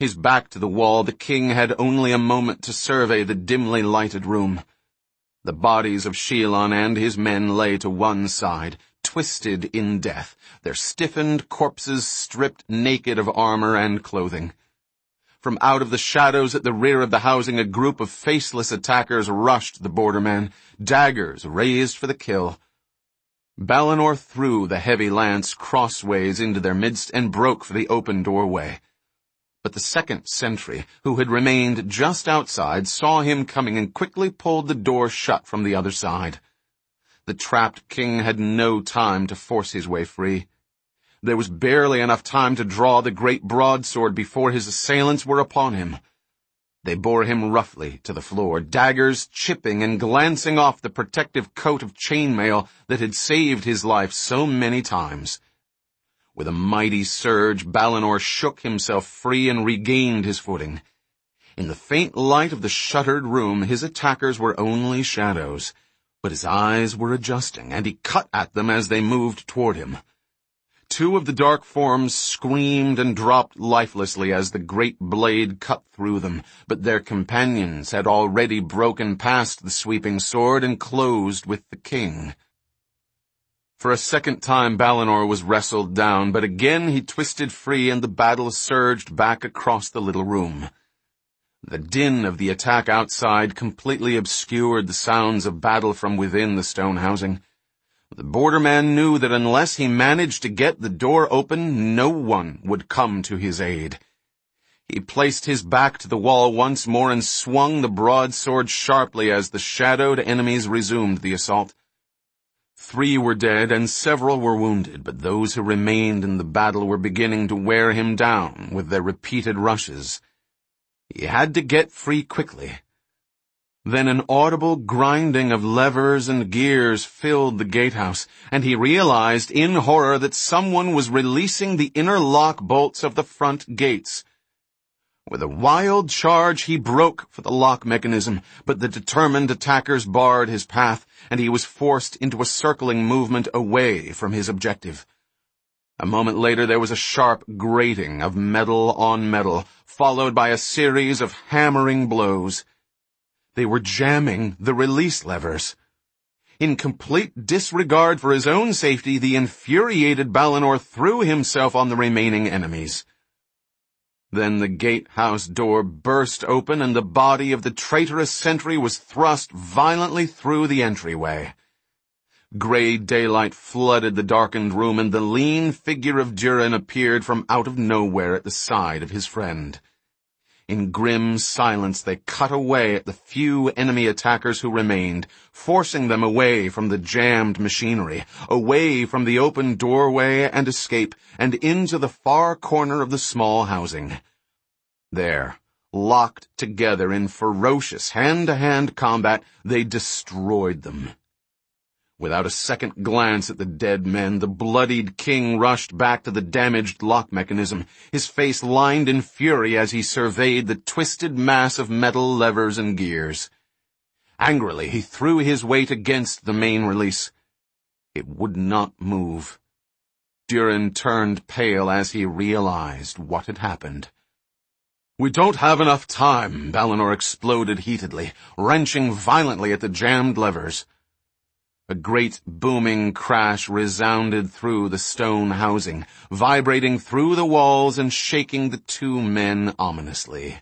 His back to the wall, the king had only a moment to survey the dimly lighted room. The bodies of Shelon and his men lay to one side, twisted in death, their stiffened corpses stripped naked of armor and clothing. From out of the shadows at the rear of the housing, a group of faceless attackers rushed the borderman, daggers raised for the kill. Balinor threw the heavy lance crossways into their midst and broke for the open doorway. But the second sentry, who had remained just outside, saw him coming and quickly pulled the door shut from the other side. The trapped king had no time to force his way free. There was barely enough time to draw the great broadsword before his assailants were upon him. They bore him roughly to the floor, daggers chipping and glancing off the protective coat of chainmail that had saved his life so many times. With a mighty surge, Balinor shook himself free and regained his footing. In the faint light of the shuttered room, his attackers were only shadows, but his eyes were adjusting, and he cut at them as they moved toward him. Two of the dark forms screamed and dropped lifelessly as the great blade cut through them, but their companions had already broken past the sweeping sword and closed with the king. For a second time Balinor was wrestled down, but again he twisted free and the battle surged back across the little room. The din of the attack outside completely obscured the sounds of battle from within the stone housing. The borderman knew that unless he managed to get the door open, no one would come to his aid. He placed his back to the wall once more and swung the broadsword sharply as the shadowed enemies resumed the assault. 3 were dead and several were wounded, but those who remained in the battle were beginning to wear him down with their repeated rushes. He had to get free quickly. Then an audible grinding of levers and gears filled the gatehouse, and he realized in horror that someone was releasing the inner lock bolts of the front gates. With a wild charge, he broke for the lock mechanism, but the determined attackers barred his path, and he was forced into a circling movement away from his objective. A moment later, there was a sharp grating of metal on metal, followed by a series of hammering blows. They were jamming the release levers. In complete disregard for his own safety, the infuriated Balinor threw himself on the remaining enemies. Then the gatehouse door burst open and the body of the traitorous sentry was thrust violently through the entryway. Gray daylight flooded the darkened room and the lean figure of Durin appeared from out of nowhere at the side of his friend. In grim silence they cut away at the few enemy attackers who remained, forcing them away from the jammed machinery, away from the open doorway and escape, and into the far corner of the small housing. There, locked together in ferocious hand-to-hand combat, they destroyed them. Without a second glance at the dead men, the bloodied king rushed back to the damaged lock mechanism, his face lined in fury as he surveyed the twisted mass of metal levers and gears. Angrily, he threw his weight against the main release. It would not move. Durin turned pale as he realized what had happened. "We don't have enough time," Balinor exploded heatedly, wrenching violently at the jammed levers. A great booming crash resounded through the stone housing, vibrating through the walls and shaking the 2 men ominously.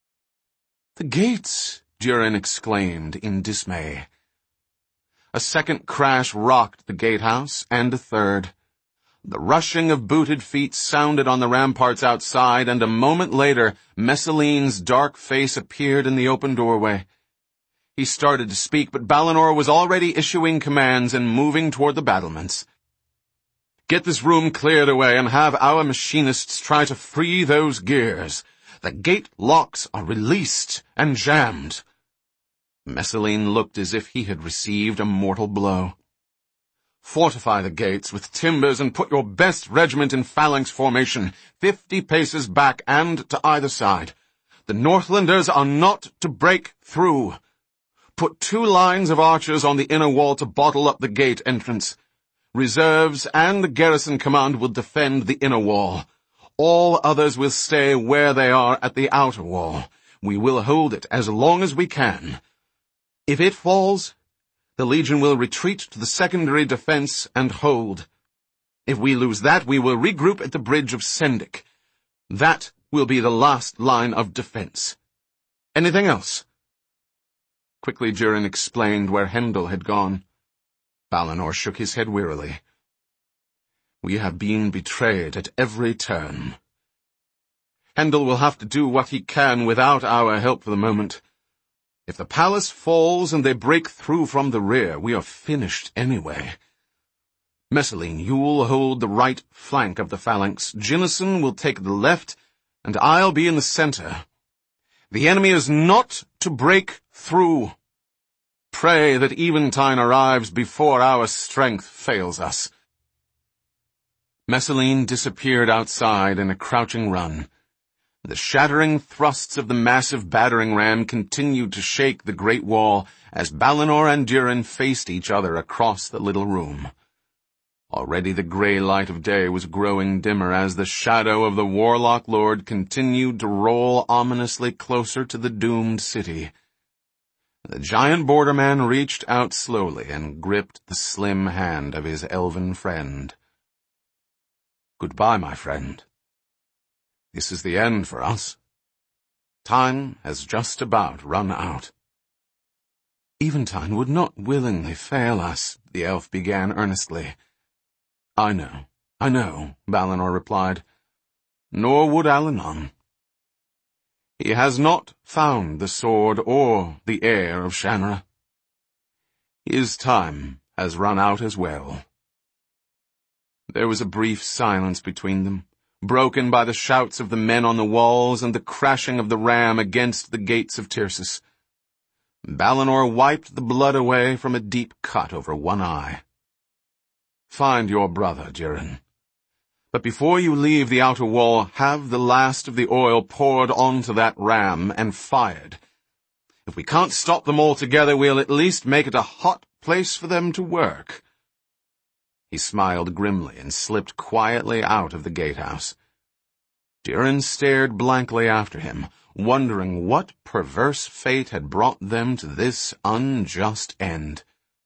"The gates!" Durin exclaimed in dismay. A second crash rocked the gatehouse, and a third. The rushing of booted feet sounded on the ramparts outside, and a moment later, Messaline's dark face appeared in the open doorway. He started to speak, but Balinor was already issuing commands and moving toward the battlements. "Get this room cleared away and have our machinists try to free those gears. The gate locks are released and jammed." Messaline looked as if he had received a mortal blow. "Fortify the gates with timbers and put your best regiment in phalanx formation, 50 paces back and to either side. The Northlanders are not to break through. Put 2 lines of archers on the inner wall to bottle up the gate entrance. Reserves and the garrison command will defend the inner wall. All others will stay where they are at the outer wall. We will hold it as long as we can. If it falls, the Legion will retreat to the secondary defense and hold. If we lose that, we will regroup at the bridge of Sendik. That will be the last line of defense. Anything else? Quickly Durin explained where Hendel had gone. Balinor shook his head wearily. We have been betrayed at every turn. Hendel will have to do what he can without our help for the moment. If the palace falls and they break through from the rear, we are finished anyway. Messaline, you'll hold the right flank of the phalanx. Jinnison will take the left, and I'll be in the center. The enemy is not to break through. Pray that Eventide arrives before our strength fails us. Messaline disappeared outside in a crouching run. The shattering thrusts of the massive battering ram continued to shake the great wall as Balinor and Durin faced each other across the little room. Already the grey light of day was growing dimmer as the shadow of the Warlock Lord continued to roll ominously closer to the doomed city. The giant borderman reached out slowly and gripped the slim hand of his elven friend. Goodbye, my friend. This is the end for us. Time has just about run out. Eventide would not willingly fail us, the elf began earnestly. I know, Balinor replied. Nor would Alanon. He has not found the sword or the heir of Shanra. His time has run out as well. There was a brief silence between them, broken by the shouts of the men on the walls and the crashing of the ram against the gates of Tirsus. Balinor wiped the blood away from a deep cut over one eye. Find your brother, Durin. But before you leave the outer wall, have the last of the oil poured onto that ram and fired. If we can't stop them altogether, we'll at least make it a hot place for them to work. He smiled grimly and slipped quietly out of the gatehouse. Durin stared blankly after him, wondering what perverse fate had brought them to this unjust end.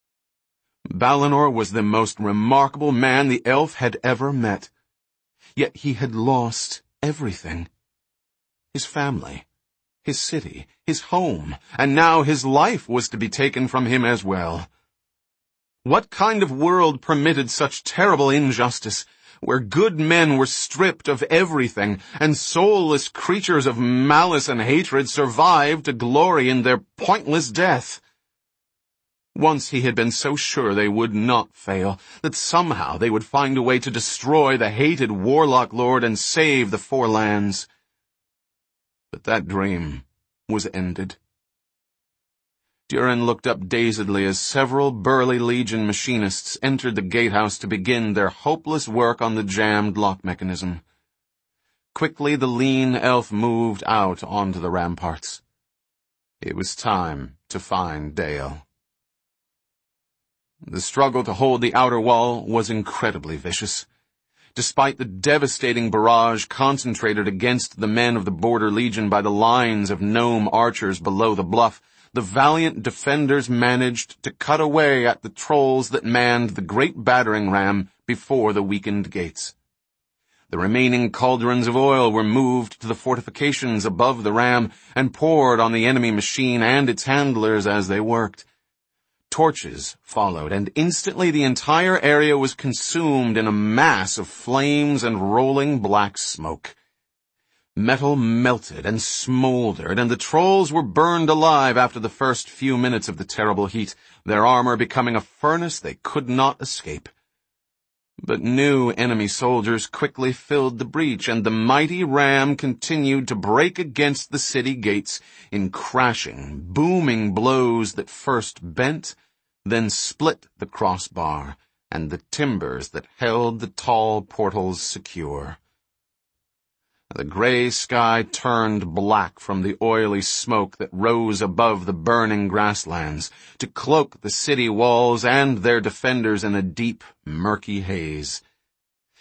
Balinor was the most remarkable man the elf had ever met. Yet he had lost everything. His family, his city, his home, and now his life was to be taken from him as well. What kind of world permitted such terrible injustice, where good men were stripped of everything, and soulless creatures of malice and hatred survived to glory in their pointless death? Once he had been so sure they would not fail, that somehow they would find a way to destroy the hated Warlock Lord and save the Four Lands. But that dream was ended. Durin looked up dazedly as several burly Legion machinists entered the gatehouse to begin their hopeless work on the jammed lock mechanism. Quickly the lean elf moved out onto the ramparts. It was time to find Dale. The struggle to hold the outer wall was incredibly vicious. Despite the devastating barrage concentrated against the men of the Border Legion by the lines of gnome archers below the bluff, the valiant defenders managed to cut away at the trolls that manned the great battering ram before the weakened gates. The remaining cauldrons of oil were moved to the fortifications above the ram and poured on the enemy machine and its handlers as they worked. Torches followed, and instantly the entire area was consumed in a mass of flames and rolling black smoke. Metal melted and smoldered, and the trolls were burned alive after the first few minutes of the terrible heat, their armor becoming a furnace they could not escape. But new enemy soldiers quickly filled the breach, and the mighty ram continued to break against the city gates in crashing, booming blows that first bent, then split the crossbar and the timbers that held the tall portals secure. The gray sky turned black from the oily smoke that rose above the burning grasslands to cloak the city walls and their defenders in a deep, murky haze.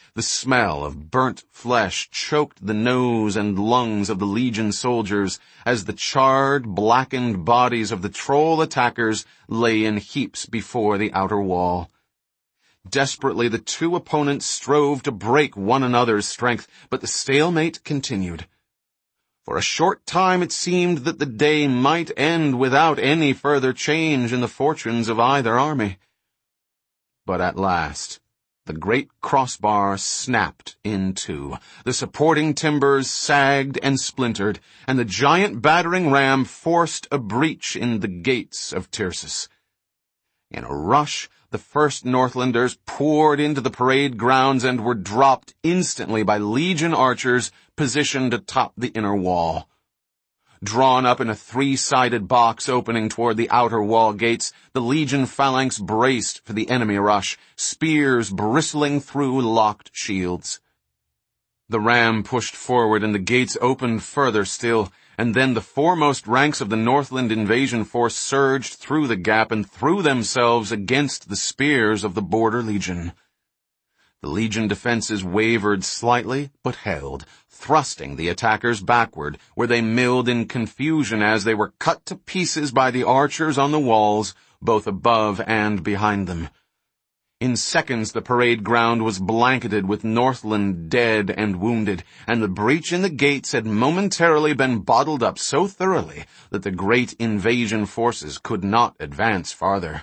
The smell of burnt flesh choked the nose and lungs of the Legion soldiers as the charred, blackened bodies of the Troll attackers lay in heaps before the outer wall. Desperately, the two opponents strove to break one another's strength, but the stalemate continued. For a short time it seemed that the day might end without any further change in the fortunes of either army. But at last, the great crossbar snapped in two, the supporting timbers sagged and splintered, and the giant battering ram forced a breach in the gates of Tirsus. In a rush, the first Northlanders poured into the parade grounds and were dropped instantly by Legion archers positioned atop the inner wall. Drawn up in a three-sided box opening toward the outer wall gates, the Legion phalanx braced for the enemy rush, spears bristling through locked shields. The ram pushed forward and the gates opened further still, and then the foremost ranks of the Northland invasion force surged through the gap and threw themselves against the spears of the Border Legion. The Legion defenses wavered slightly, but held, thrusting the attackers backward, where they milled in confusion as they were cut to pieces by the archers on the walls, both above and behind them. In seconds the parade ground was blanketed with Northland dead and wounded, and the breach in the gates had momentarily been bottled up so thoroughly that the great invasion forces could not advance farther.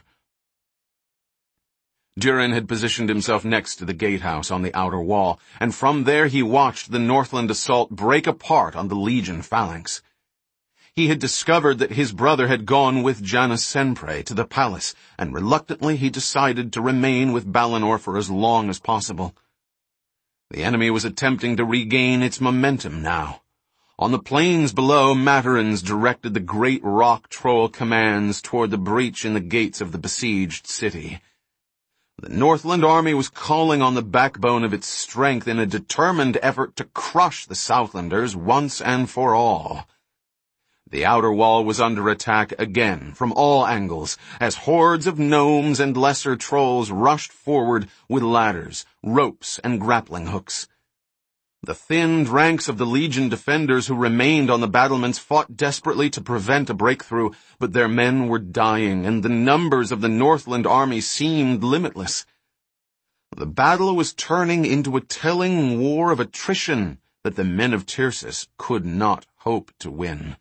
Durin had positioned himself next to the gatehouse on the outer wall, and from there he watched the Northland assault break apart on the Legion phalanx. He had discovered that his brother had gone with Janos Senpre to the palace, and reluctantly he decided to remain with Balinor for as long as possible. The enemy was attempting to regain its momentum now. On the plains below, Matarins directed the great rock troll commands toward the breach in the gates of the besieged city. The Northland army was calling on the backbone of its strength in a determined effort to crush the Southlanders once and for all. The outer wall was under attack again from all angles as hordes of gnomes and lesser trolls rushed forward with ladders, ropes, and grappling hooks. The thinned ranks of the Legion defenders who remained on the battlements fought desperately to prevent a breakthrough, but their men were dying, and the numbers of the Northland army seemed limitless. The battle was turning into a telling war of attrition that the men of Tirsus could not hope to win.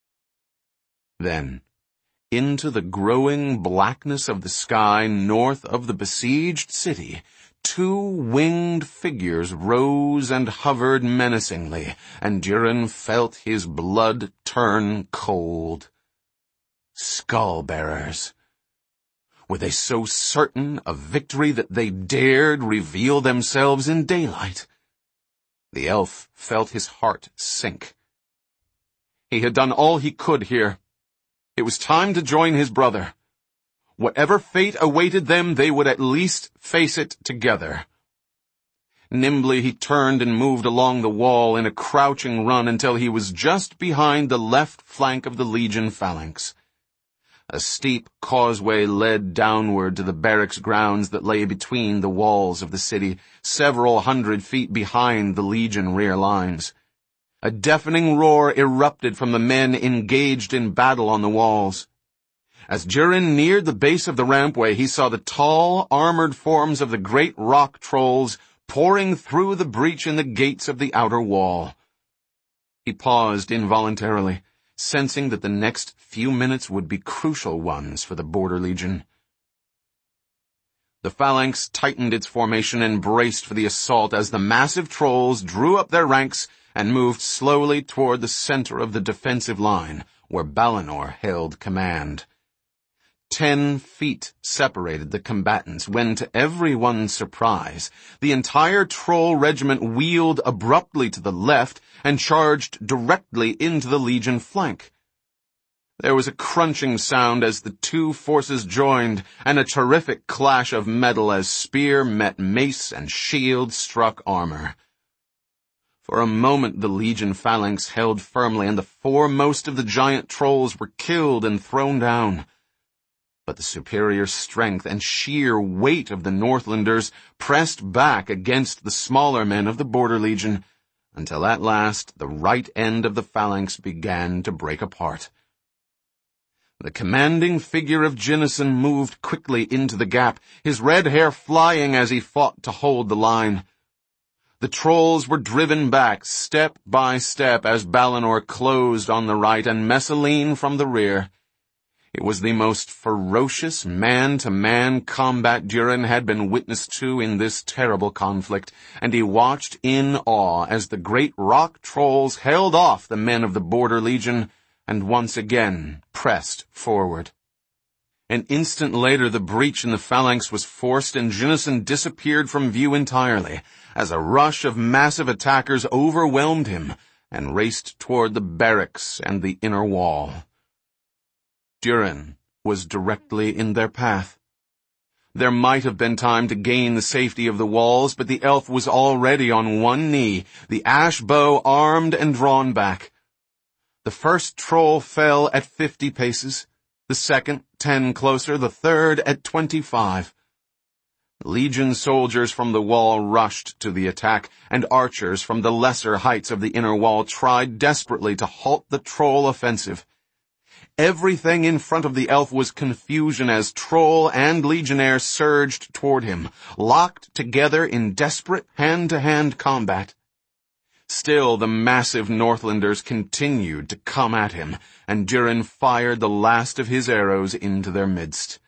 Then, into the growing blackness of the sky north of the besieged city, two winged figures rose and hovered menacingly, and Durin felt his blood turn cold. Skull-bearers. Were they so certain of victory that they dared reveal themselves in daylight? The elf felt his heart sink. He had done all he could here. It was time to join his brother. Whatever fate awaited them, they would at least face it together. Nimbly he turned and moved along the wall in a crouching run until he was just behind the left flank of the Legion phalanx. A steep causeway led downward to the barracks grounds that lay between the walls of the city, several hundred feet behind the Legion rear lines. A deafening roar erupted from the men engaged in battle on the walls. As Durin neared the base of the rampway, he saw the tall, armored forms of the great rock trolls pouring through the breach in the gates of the outer wall. He paused involuntarily, sensing that the next few minutes would be crucial ones for the Border Legion. The phalanx tightened its formation and braced for the assault as the massive trolls drew up their ranks and moved slowly toward the center of the defensive line, where Balinor held command. 10 feet separated the combatants when, to everyone's surprise, the entire troll regiment wheeled abruptly to the left and charged directly into the Legion flank. There was a crunching sound as the two forces joined, and a terrific clash of metal as spear met mace and shield struck armor. For a moment the Legion phalanx held firmly, and the foremost of the giant trolls were killed and thrown down. But the superior strength and sheer weight of the Northlanders pressed back against the smaller men of the Border Legion, until at last the right end of the phalanx began to break apart. The commanding figure of Jinnison moved quickly into the gap, his red hair flying as he fought to hold the line. The trolls were driven back step by step as Balinor closed on the right and Messaline from the rear. It was the most ferocious man-to-man combat Durin had been witness to in this terrible conflict, and he watched in awe as the great rock trolls held off the men of the Border Legion and once again pressed forward. An instant later the breach in the phalanx was forced and Jinnison disappeared from view entirely as a rush of massive attackers overwhelmed him and raced toward the barracks and the inner wall. Durin was directly in their path. There might have been time to gain the safety of the walls, but the elf was already on one knee, the ash bow armed and drawn back. The first troll fell at 50 paces, the second 10 closer, the third at 25. Legion soldiers from the wall rushed to the attack, and archers from the lesser heights of the inner wall tried desperately to halt the troll offensive. Everything in front of the elf was confusion as troll and legionnaire surged toward him, locked together in desperate hand-to-hand combat. Still, the massive Northlanders continued to come at him, and Durin fired the last of his arrows into their midst.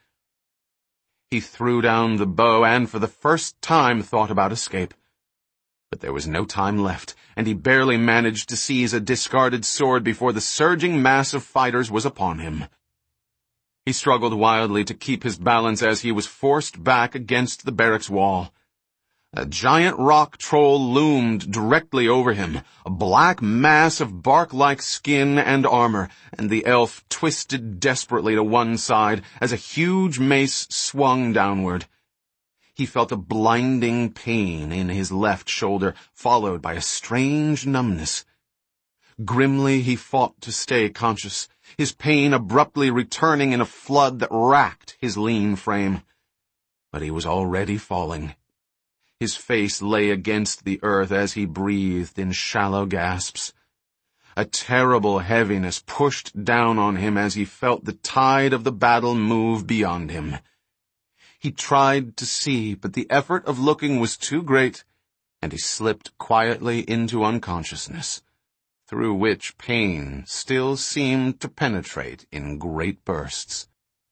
He threw down the bow and for the first time thought about escape. But there was no time left, and he barely managed to seize a discarded sword before the surging mass of fighters was upon him. He struggled wildly to keep his balance as he was forced back against the barracks wall. A giant rock troll loomed directly over him, a black mass of bark-like skin and armor, and the elf twisted desperately to one side as a huge mace swung downward. He felt a blinding pain in his left shoulder, followed by a strange numbness. Grimly he fought to stay conscious, his pain abruptly returning in a flood that racked his lean frame. But he was already falling. His face lay against the earth as he breathed in shallow gasps. A terrible heaviness pushed down on him as he felt the tide of the battle move beyond him. He tried to see, but the effort of looking was too great, and he slipped quietly into unconsciousness, through which pain still seemed to penetrate in great bursts.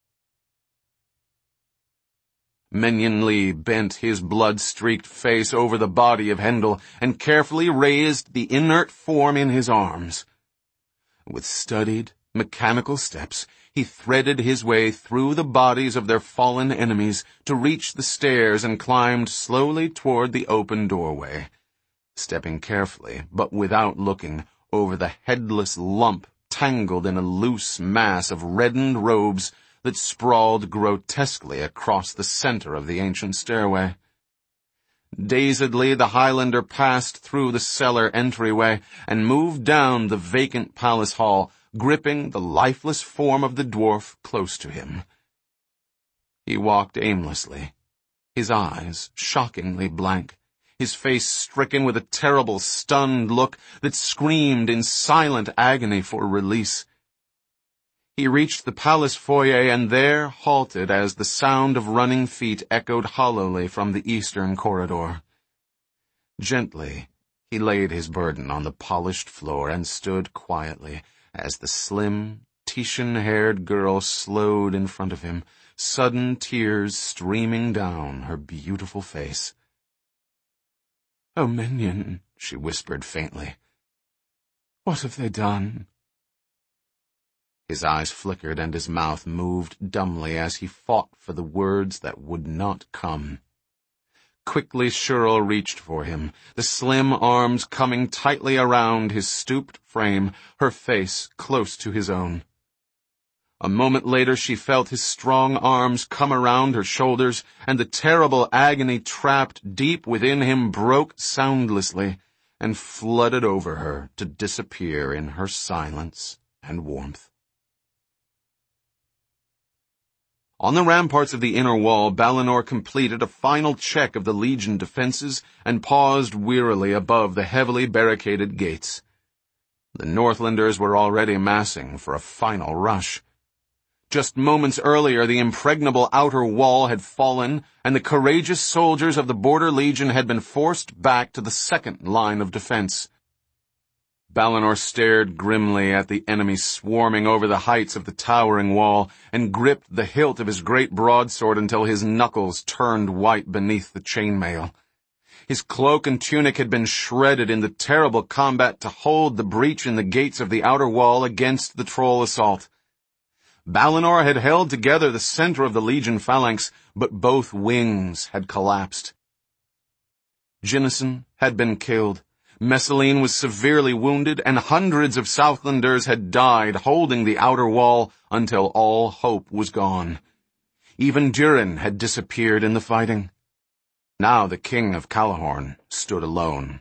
Menyon Lee bent his blood-streaked face over the body of Hendel and carefully raised the inert form in his arms. With studied, mechanical steps, he threaded his way through the bodies of their fallen enemies to reach the stairs and climbed slowly toward the open doorway, stepping carefully, but without looking, over the headless lump tangled in a loose mass of reddened robes that sprawled grotesquely across the center of the ancient stairway. Dazedly, the Highlander passed through the cellar entryway and moved down the vacant palace hall, gripping the lifeless form of the dwarf close to him. He walked aimlessly, his eyes shockingly blank, his face stricken with a terrible, stunned look that screamed in silent agony for release. He reached the palace foyer and there halted as the sound of running feet echoed hollowly from the eastern corridor. Gently, he laid his burden on the polished floor and stood quietly as the slim, Titian-haired girl slowed in front of him, sudden tears streaming down her beautiful face. "Oh, Menyon," she whispered faintly. "What have they done?" His eyes flickered and his mouth moved dumbly as he fought for the words that would not come. Quickly Shirl reached for him, the slim arms coming tightly around his stooped frame, her face close to his own. A moment later she felt his strong arms come around her shoulders, and the terrible agony trapped deep within him broke soundlessly and flooded over her to disappear in her silence and warmth. On the ramparts of the inner wall, Balinor completed a final check of the Legion defenses and paused wearily above the heavily barricaded gates. The Northlanders were already massing for a final rush. Just moments earlier, the impregnable outer wall had fallen, and the courageous soldiers of the Border Legion had been forced back to the second line of defense. Balinor stared grimly at the enemy swarming over the heights of the towering wall and gripped the hilt of his great broadsword until his knuckles turned white beneath the chainmail. His cloak and tunic had been shredded in the terrible combat to hold the breach in the gates of the outer wall against the troll assault. Balinor had held together the center of the Legion phalanx, but both wings had collapsed. Jinnison had been killed. Messaline was severely wounded, and hundreds of Southlanders had died holding the outer wall until all hope was gone. Even Durin had disappeared in the fighting. Now the king of Callahorn stood alone.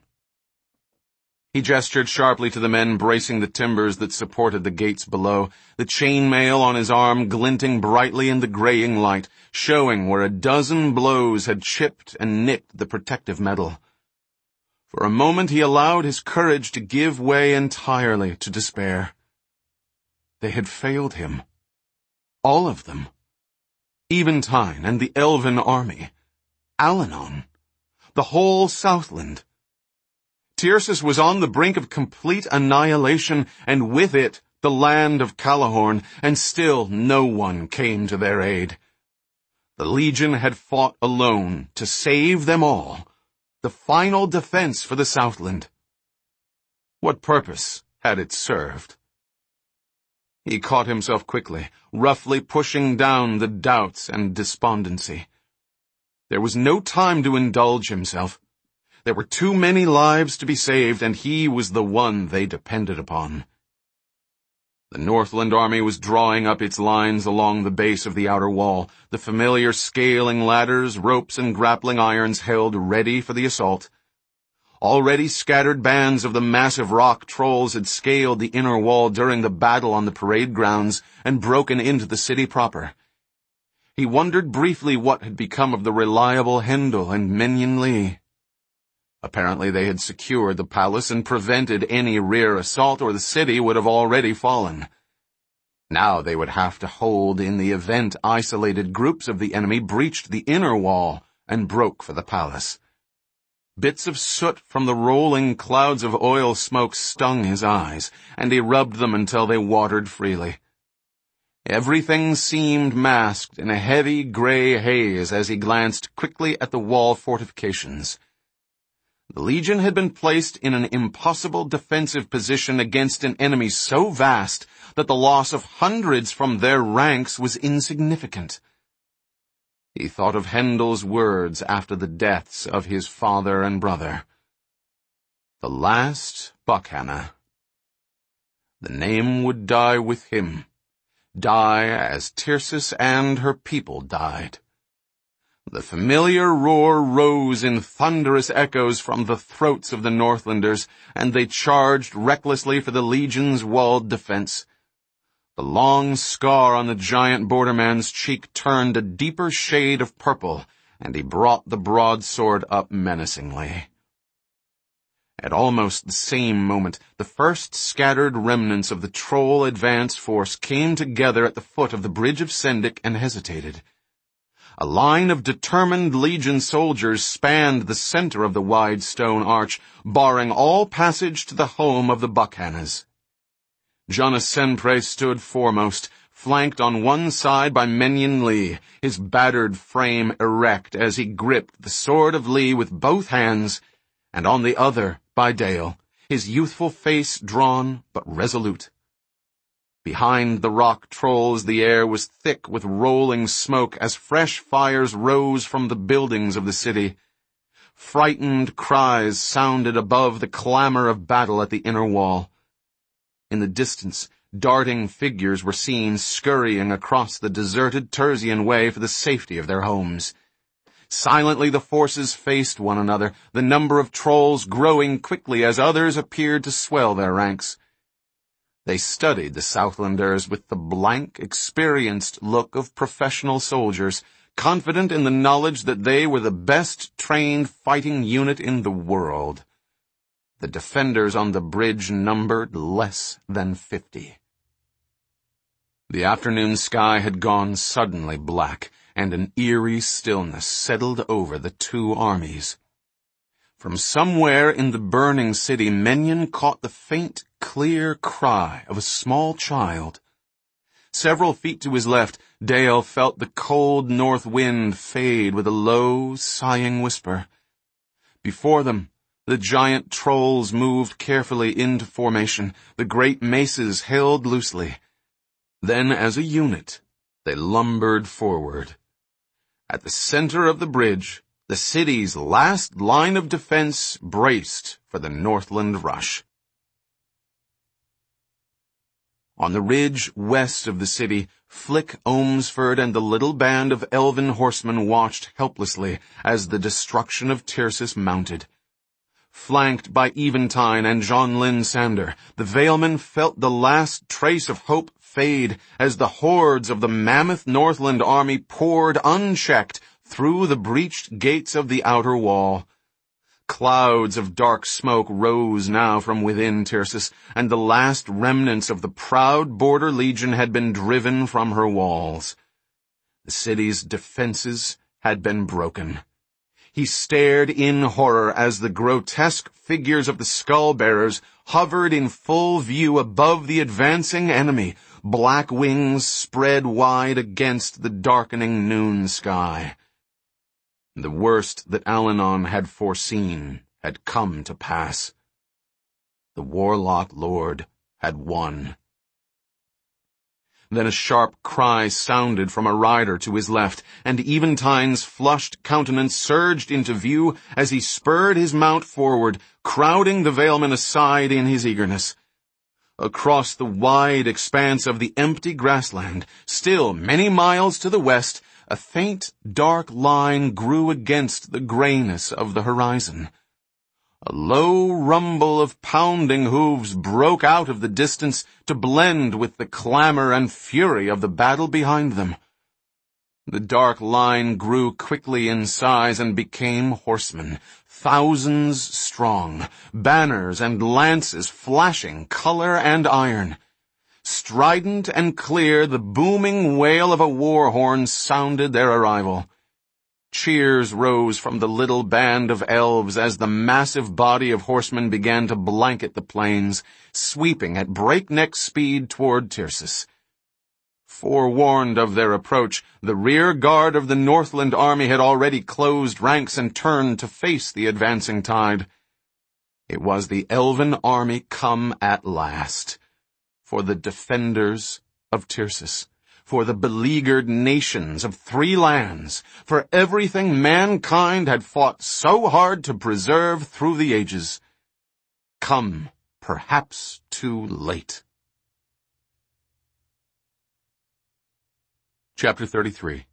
He gestured sharply to the men bracing the timbers that supported the gates below, the chainmail on his arm glinting brightly in the graying light, showing where a dozen blows had chipped and nicked the protective metal. For a moment he allowed his courage to give way entirely to despair. They had failed him. All of them. Eventide and the Elven army. Allanon. The whole Southland. Tircis was on the brink of complete annihilation, and with it the land of Callahorn, and still no one came to their aid. The Legion had fought alone to save them all. The final defense for the Southland. What purpose had it served? He caught himself quickly, roughly pushing down the doubts and despondency. There was no time to indulge himself. There were too many lives to be saved, and he was the one they depended upon. The Northland army was drawing up its lines along the base of the outer wall, the familiar scaling ladders, ropes, and grappling irons held ready for the assault. Already scattered bands of the massive rock trolls had scaled the inner wall during the battle on the parade grounds and broken into the city proper. He wondered briefly what had become of the reliable Hendel and Minion Lee. Apparently they had secured the palace and prevented any rear assault, or the city would have already fallen. Now they would have to hold in the event isolated groups of the enemy breached the inner wall and broke for the palace. Bits of soot from the rolling clouds of oil smoke stung his eyes, and he rubbed them until they watered freely. Everything seemed masked in a heavy gray haze as he glanced quickly at the wall fortifications. The Legion had been placed in an impossible defensive position against an enemy so vast that the loss of hundreds from their ranks was insignificant. He thought of Hendel's words after the deaths of his father and brother. The last Buckhanna. The name would die with him, die as Tircis and her people died. The familiar roar rose in thunderous echoes from the throats of the Northlanders, and they charged recklessly for the Legion's walled defense. The long scar on the giant borderman's cheek turned a deeper shade of purple, and he brought the broadsword up menacingly. At almost the same moment, the first scattered remnants of the troll advance force came together at the foot of the Bridge of Sendik and hesitated. A line of determined Legion soldiers spanned the center of the wide stone arch, barring all passage to the home of the Buckhannas. Jonas Senpre stood foremost, flanked on one side by Minion Lee, his battered frame erect as he gripped the sword of Lee with both hands, and on the other by Dale, his youthful face drawn but resolute. Behind the rock trolls the air was thick with rolling smoke as fresh fires rose from the buildings of the city. Frightened cries sounded above the clamor of battle at the inner wall. In the distance, darting figures were seen scurrying across the deserted Terzian way for the safety of their homes. Silently the forces faced one another, the number of trolls growing quickly as others appeared to swell their ranks. They studied the Southlanders with the blank, experienced look of professional soldiers, confident in the knowledge that they were the best trained fighting unit in the world. The defenders on the bridge numbered less than 50. The afternoon sky had gone suddenly black, and an eerie stillness settled over the two armies. From somewhere in the burning city, Menyon caught the faint, clear cry of a small child. Several feet to his left, Dale felt the cold north wind fade with a low, sighing whisper. Before them, the giant trolls moved carefully into formation, the great maces held loosely. Then, as a unit, they lumbered forward. At the center of the bridge, the city's last line of defense braced for the Northland rush. On the ridge west of the city, Flick Ohmsford and the little band of elven horsemen watched helplessly as the destruction of Tircis mounted. Flanked by Eventine and Jean-Lyn Sander, the Valemen felt the last trace of hope fade as the hordes of the mammoth Northland army poured unchecked through the breached gates of the outer wall. Clouds of dark smoke rose now from within Tircis, and the last remnants of the proud Border Legion had been driven from her walls. The city's defenses had been broken. He stared in horror as the grotesque figures of the skull-bearers hovered in full view above the advancing enemy, black wings spread wide against the darkening noon sky. The worst that Allanon had foreseen had come to pass. The Warlock Lord had won. Then a sharp cry sounded from a rider to his left, and Eventine's flushed countenance surged into view as he spurred his mount forward, crowding the Valemen aside in his eagerness. Across the wide expanse of the empty grassland, still many miles to the west, a faint, dark line grew against the grayness of the horizon. A low rumble of pounding hooves broke out of the distance to blend with the clamor and fury of the battle behind them. The dark line grew quickly in size and became horsemen, thousands strong, banners and lances flashing color and iron. Strident and clear, the booming wail of a war horn sounded their arrival. Cheers rose from the little band of elves as the massive body of horsemen began to blanket the plains, sweeping at breakneck speed toward Tircis. Forewarned of their approach, the rear guard of the Northland army had already closed ranks and turned to face the advancing tide. It was the elven army come at last, for the defenders of Tircis, for the beleaguered nations of 3 lands, for everything mankind had fought so hard to preserve through the ages. Come, perhaps too late. Chapter 33.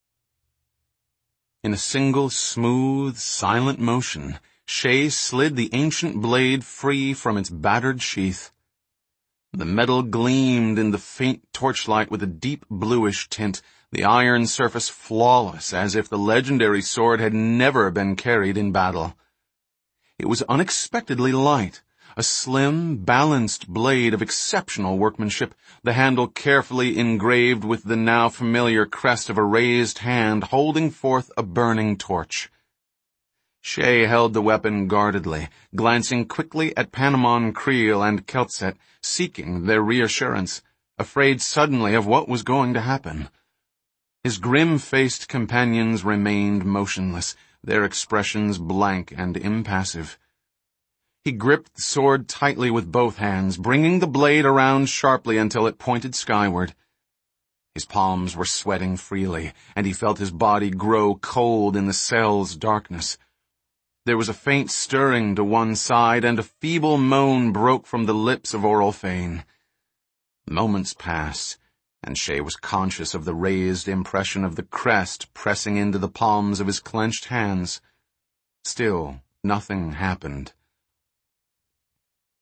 In a single smooth, silent motion, Shay slid the ancient blade free from its battered sheath. The metal gleamed in the faint torchlight with a deep bluish tint, the iron surface flawless as if the legendary sword had never been carried in battle. It was unexpectedly light, a slim, balanced blade of exceptional workmanship, the handle carefully engraved with the now familiar crest of a raised hand holding forth a burning torch. Shay held the weapon guardedly, glancing quickly at Panamon Creel and Keltset, seeking their reassurance, afraid suddenly of what was going to happen. His grim-faced companions remained motionless, their expressions blank and impassive. He gripped the sword tightly with both hands, bringing the blade around sharply until it pointed skyward. His palms were sweating freely, and he felt his body grow cold in the cell's darkness. There was a faint stirring to one side, and a feeble moan broke from the lips of Oralfane. Moments passed, and Shay was conscious of the raised impression of the crest pressing into the palms of his clenched hands. Still, nothing happened.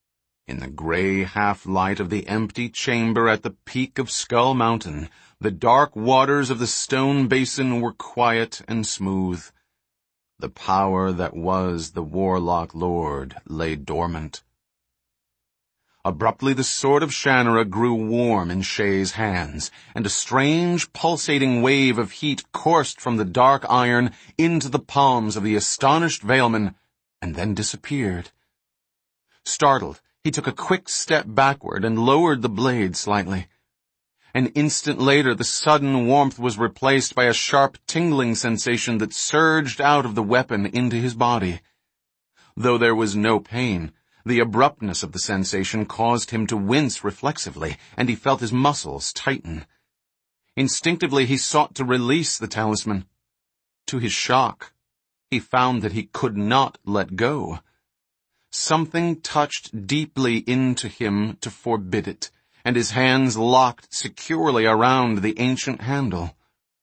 In the gray half-light of the empty chamber at the peak of Skull Mountain, the dark waters of the stone basin were quiet and smooth. The power that was the Warlock Lord lay dormant. Abruptly the sword of Shannara grew warm in Shay's hands, and a strange, pulsating wave of heat coursed from the dark iron into the palms of the astonished Veilman, and then disappeared. Startled, he took a quick step backward and lowered the blade slightly. An instant later, the sudden warmth was replaced by a sharp tingling sensation that surged out of the weapon into his body. Though there was no pain, the abruptness of the sensation caused him to wince reflexively, and he felt his muscles tighten. Instinctively, he sought to release the talisman. To his shock, he found that he could not let go. Something touched deeply into him to forbid it, and his hands locked securely around the ancient handle.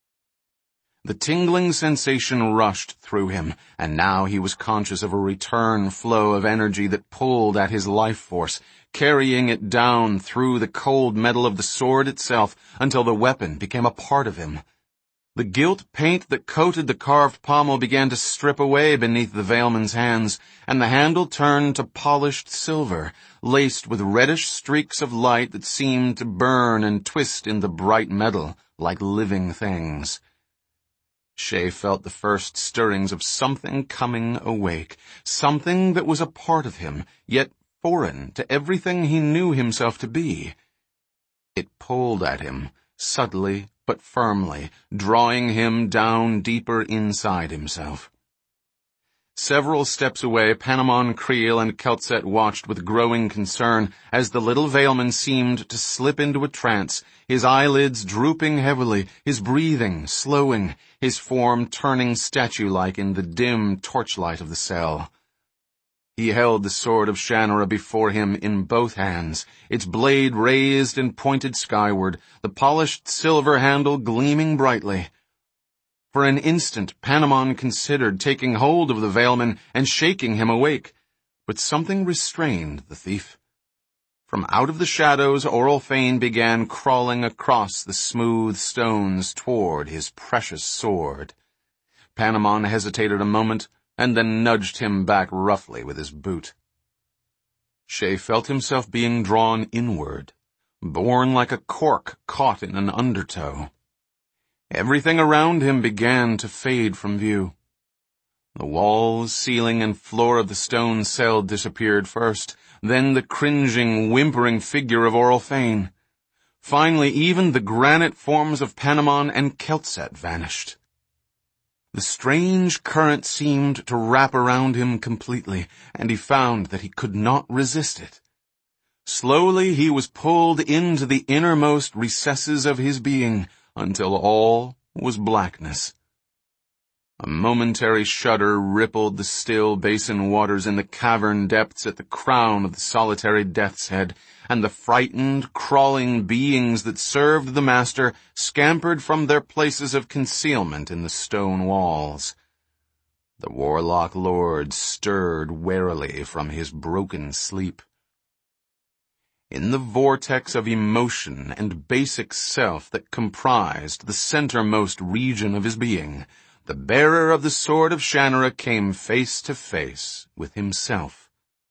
The tingling sensation rushed through him, and now he was conscious of a return flow of energy that pulled at his life force, carrying it down through the cold metal of the sword itself until the weapon became a part of him. The gilt paint that coated the carved pommel began to strip away beneath the Veilman's hands, and the handle turned to polished silver, laced with reddish streaks of light that seemed to burn and twist in the bright metal like living things. Shay felt the first stirrings of something coming awake, something that was a part of him, yet foreign to everything he knew himself to be. It pulled at him, subtly but firmly, drawing him down deeper inside himself. Several steps away, Panamon, Creel, and Keltset watched with growing concern as the little Veilman seemed to slip into a trance, his eyelids drooping heavily, his breathing slowing, his form turning statue-like in the dim torchlight of the cell. He held the sword of Shannara before him in both hands, its blade raised and pointed skyward, the polished silver handle gleaming brightly. For an instant, Panamon considered taking hold of the Veilman and shaking him awake, but something restrained the thief. From out of the shadows, Oralfane began crawling across the smooth stones toward his precious sword. Panamon hesitated a moment, and then nudged him back roughly with his boot. Shay felt himself being drawn inward, borne like a cork caught in an undertow. Everything around him began to fade from view. The walls, ceiling, and floor of the stone cell disappeared first, then the cringing, whimpering figure of Oralfane. Finally, even the granite forms of Panamon and Keltset vanished. The strange current seemed to wrap around him completely, and he found that he could not resist it. Slowly he was pulled into the innermost recesses of his being, until all was blackness. A momentary shudder rippled the still basin waters in the cavern depths at the crown of the solitary Death's Head, and the frightened, crawling beings that served the master scampered from their places of concealment in the stone walls. The Warlock Lord stirred warily from his broken sleep. In the vortex of emotion and basic self that comprised the centermost region of his being, the bearer of the sword of Shannara came face to face with himself.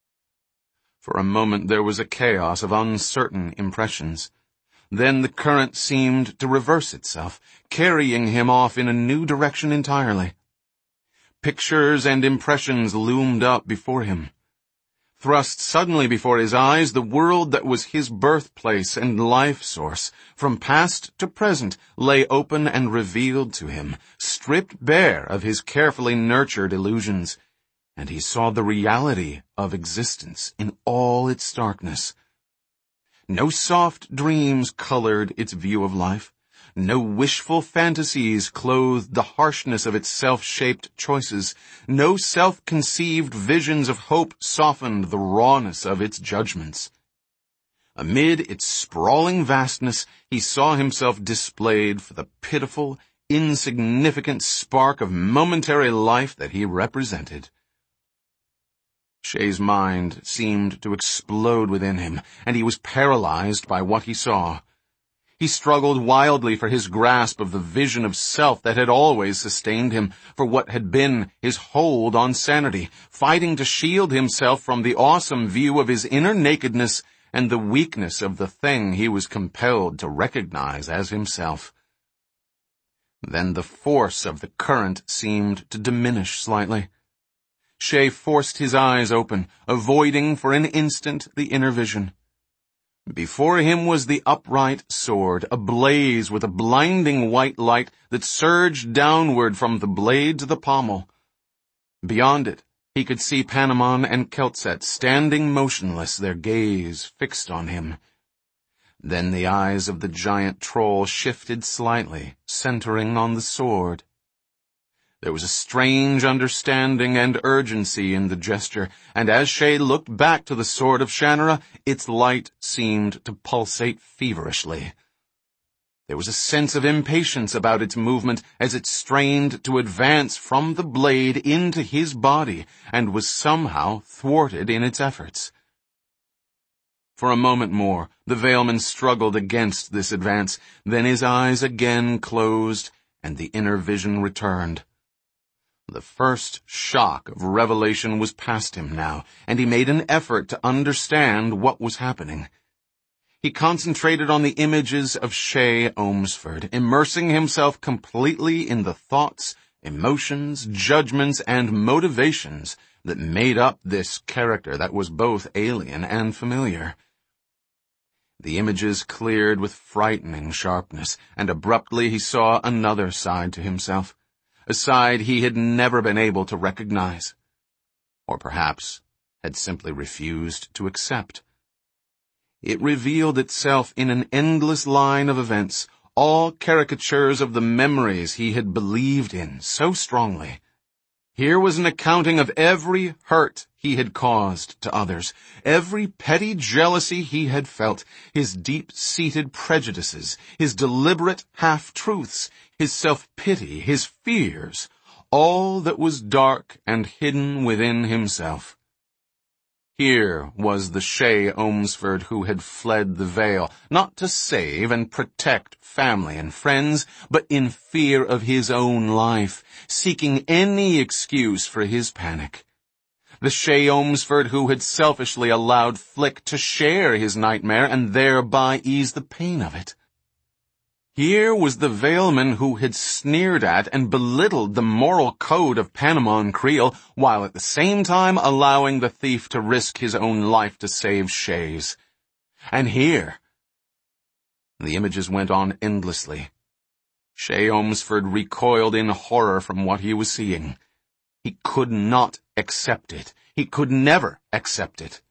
For a moment there was a chaos of uncertain impressions. Then the current seemed to reverse itself, carrying him off in a new direction entirely. Pictures and impressions loomed up before him. Thrust suddenly before his eyes, the world that was his birthplace and life source, from past to present, lay open and revealed to him, stripped bare of his carefully nurtured illusions, and he saw the reality of existence in all its starkness. No soft dreams colored its view of life. No wishful fantasies clothed the harshness of its self-shaped choices. No self-conceived visions of hope softened the rawness of its judgments. Amid its sprawling vastness, he saw himself displayed for the pitiful, insignificant spark of momentary life that he represented. Shay's mind seemed to explode within him, and he was paralyzed by what he saw. He struggled wildly for his grasp of the vision of self that had always sustained him, for what had been his hold on sanity, fighting to shield himself from the awesome view of his inner nakedness and the weakness of the thing he was compelled to recognize as himself. Then the force of the current seemed to diminish slightly. Shay forced his eyes open, avoiding for an instant the inner vision. Before him was the upright sword, ablaze with a blinding white light that surged downward from the blade to the pommel. Beyond it, he could see Panamon and Keltset standing motionless, their gaze fixed on him. Then the eyes of the giant troll shifted slightly, centering on the sword. There was a strange understanding and urgency in the gesture, and as Shay looked back to the sword of Shannara, its light seemed to pulsate feverishly. There was a sense of impatience about its movement as it strained to advance from the blade into his body and was somehow thwarted in its efforts. For a moment more, the Veilman struggled against this advance, then his eyes again closed and the inner vision returned. The first shock of revelation was past him now, and he made an effort to understand what was happening. He concentrated on the images of Shay Ohmsford, immersing himself completely in the thoughts, emotions, judgments, and motivations that made up this character that was both alien and familiar. The images cleared with frightening sharpness, and abruptly he saw another side to himself. A side he had never been able to recognize, or perhaps had simply refused to accept. It revealed itself in an endless line of events, all caricatures of the memories he had believed in so strongly. Here was an accounting of every hurt he had caused to others, every petty jealousy he had felt, his deep-seated prejudices, his deliberate half-truths, his self-pity, his fears, all that was dark and hidden within himself. Here was the Shay Ohmsford who had fled the Veil, not to save and protect family and friends, but in fear of his own life, seeking any excuse for his panic. The Shay Ohmsford who had selfishly allowed Flick to share his nightmare and thereby ease the pain of it. Here was the Veilman who had sneered at and belittled the moral code of Panamon Creel, while at the same time allowing the thief to risk his own life to save Shay's. And here, the images went on endlessly. Shay Ohmsford recoiled in horror from what he was seeing. He could not accept it. He could never accept it.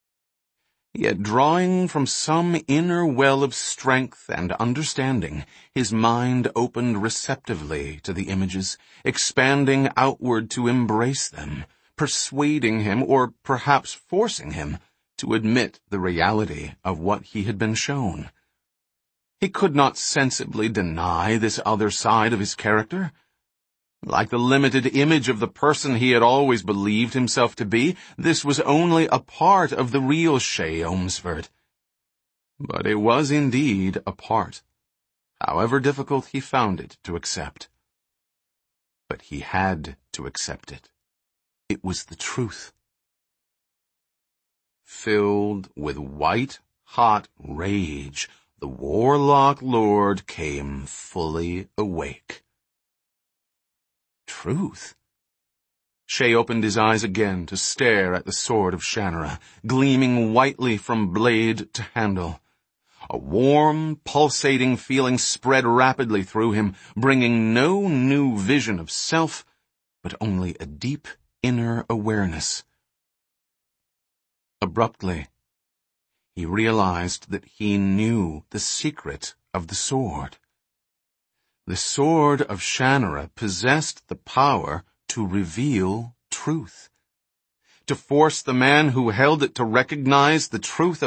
Yet drawing from some inner well of strength and understanding, his mind opened receptively to the images, expanding outward to embrace them, persuading him, or perhaps forcing him, to admit the reality of what he had been shown. He could not sensibly deny this other side of his character. Like the limited image of the person he had always believed himself to be, this was only a part of the real Shay Ohmsford. But it was indeed a part, however difficult he found it to accept. But he had to accept it. It was the truth. Filled with white-hot rage, the Warlock Lord came fully awake. Truth? Shay opened his eyes again to stare at the sword of Shannara, gleaming whitely from blade to handle. A warm, pulsating feeling spread rapidly through him, bringing no new vision of self, but only a deep inner awareness. Abruptly, he realized that he knew the secret of the sword. The sword of Shannara possessed the power to reveal truth, to force the man who held it to recognize the truth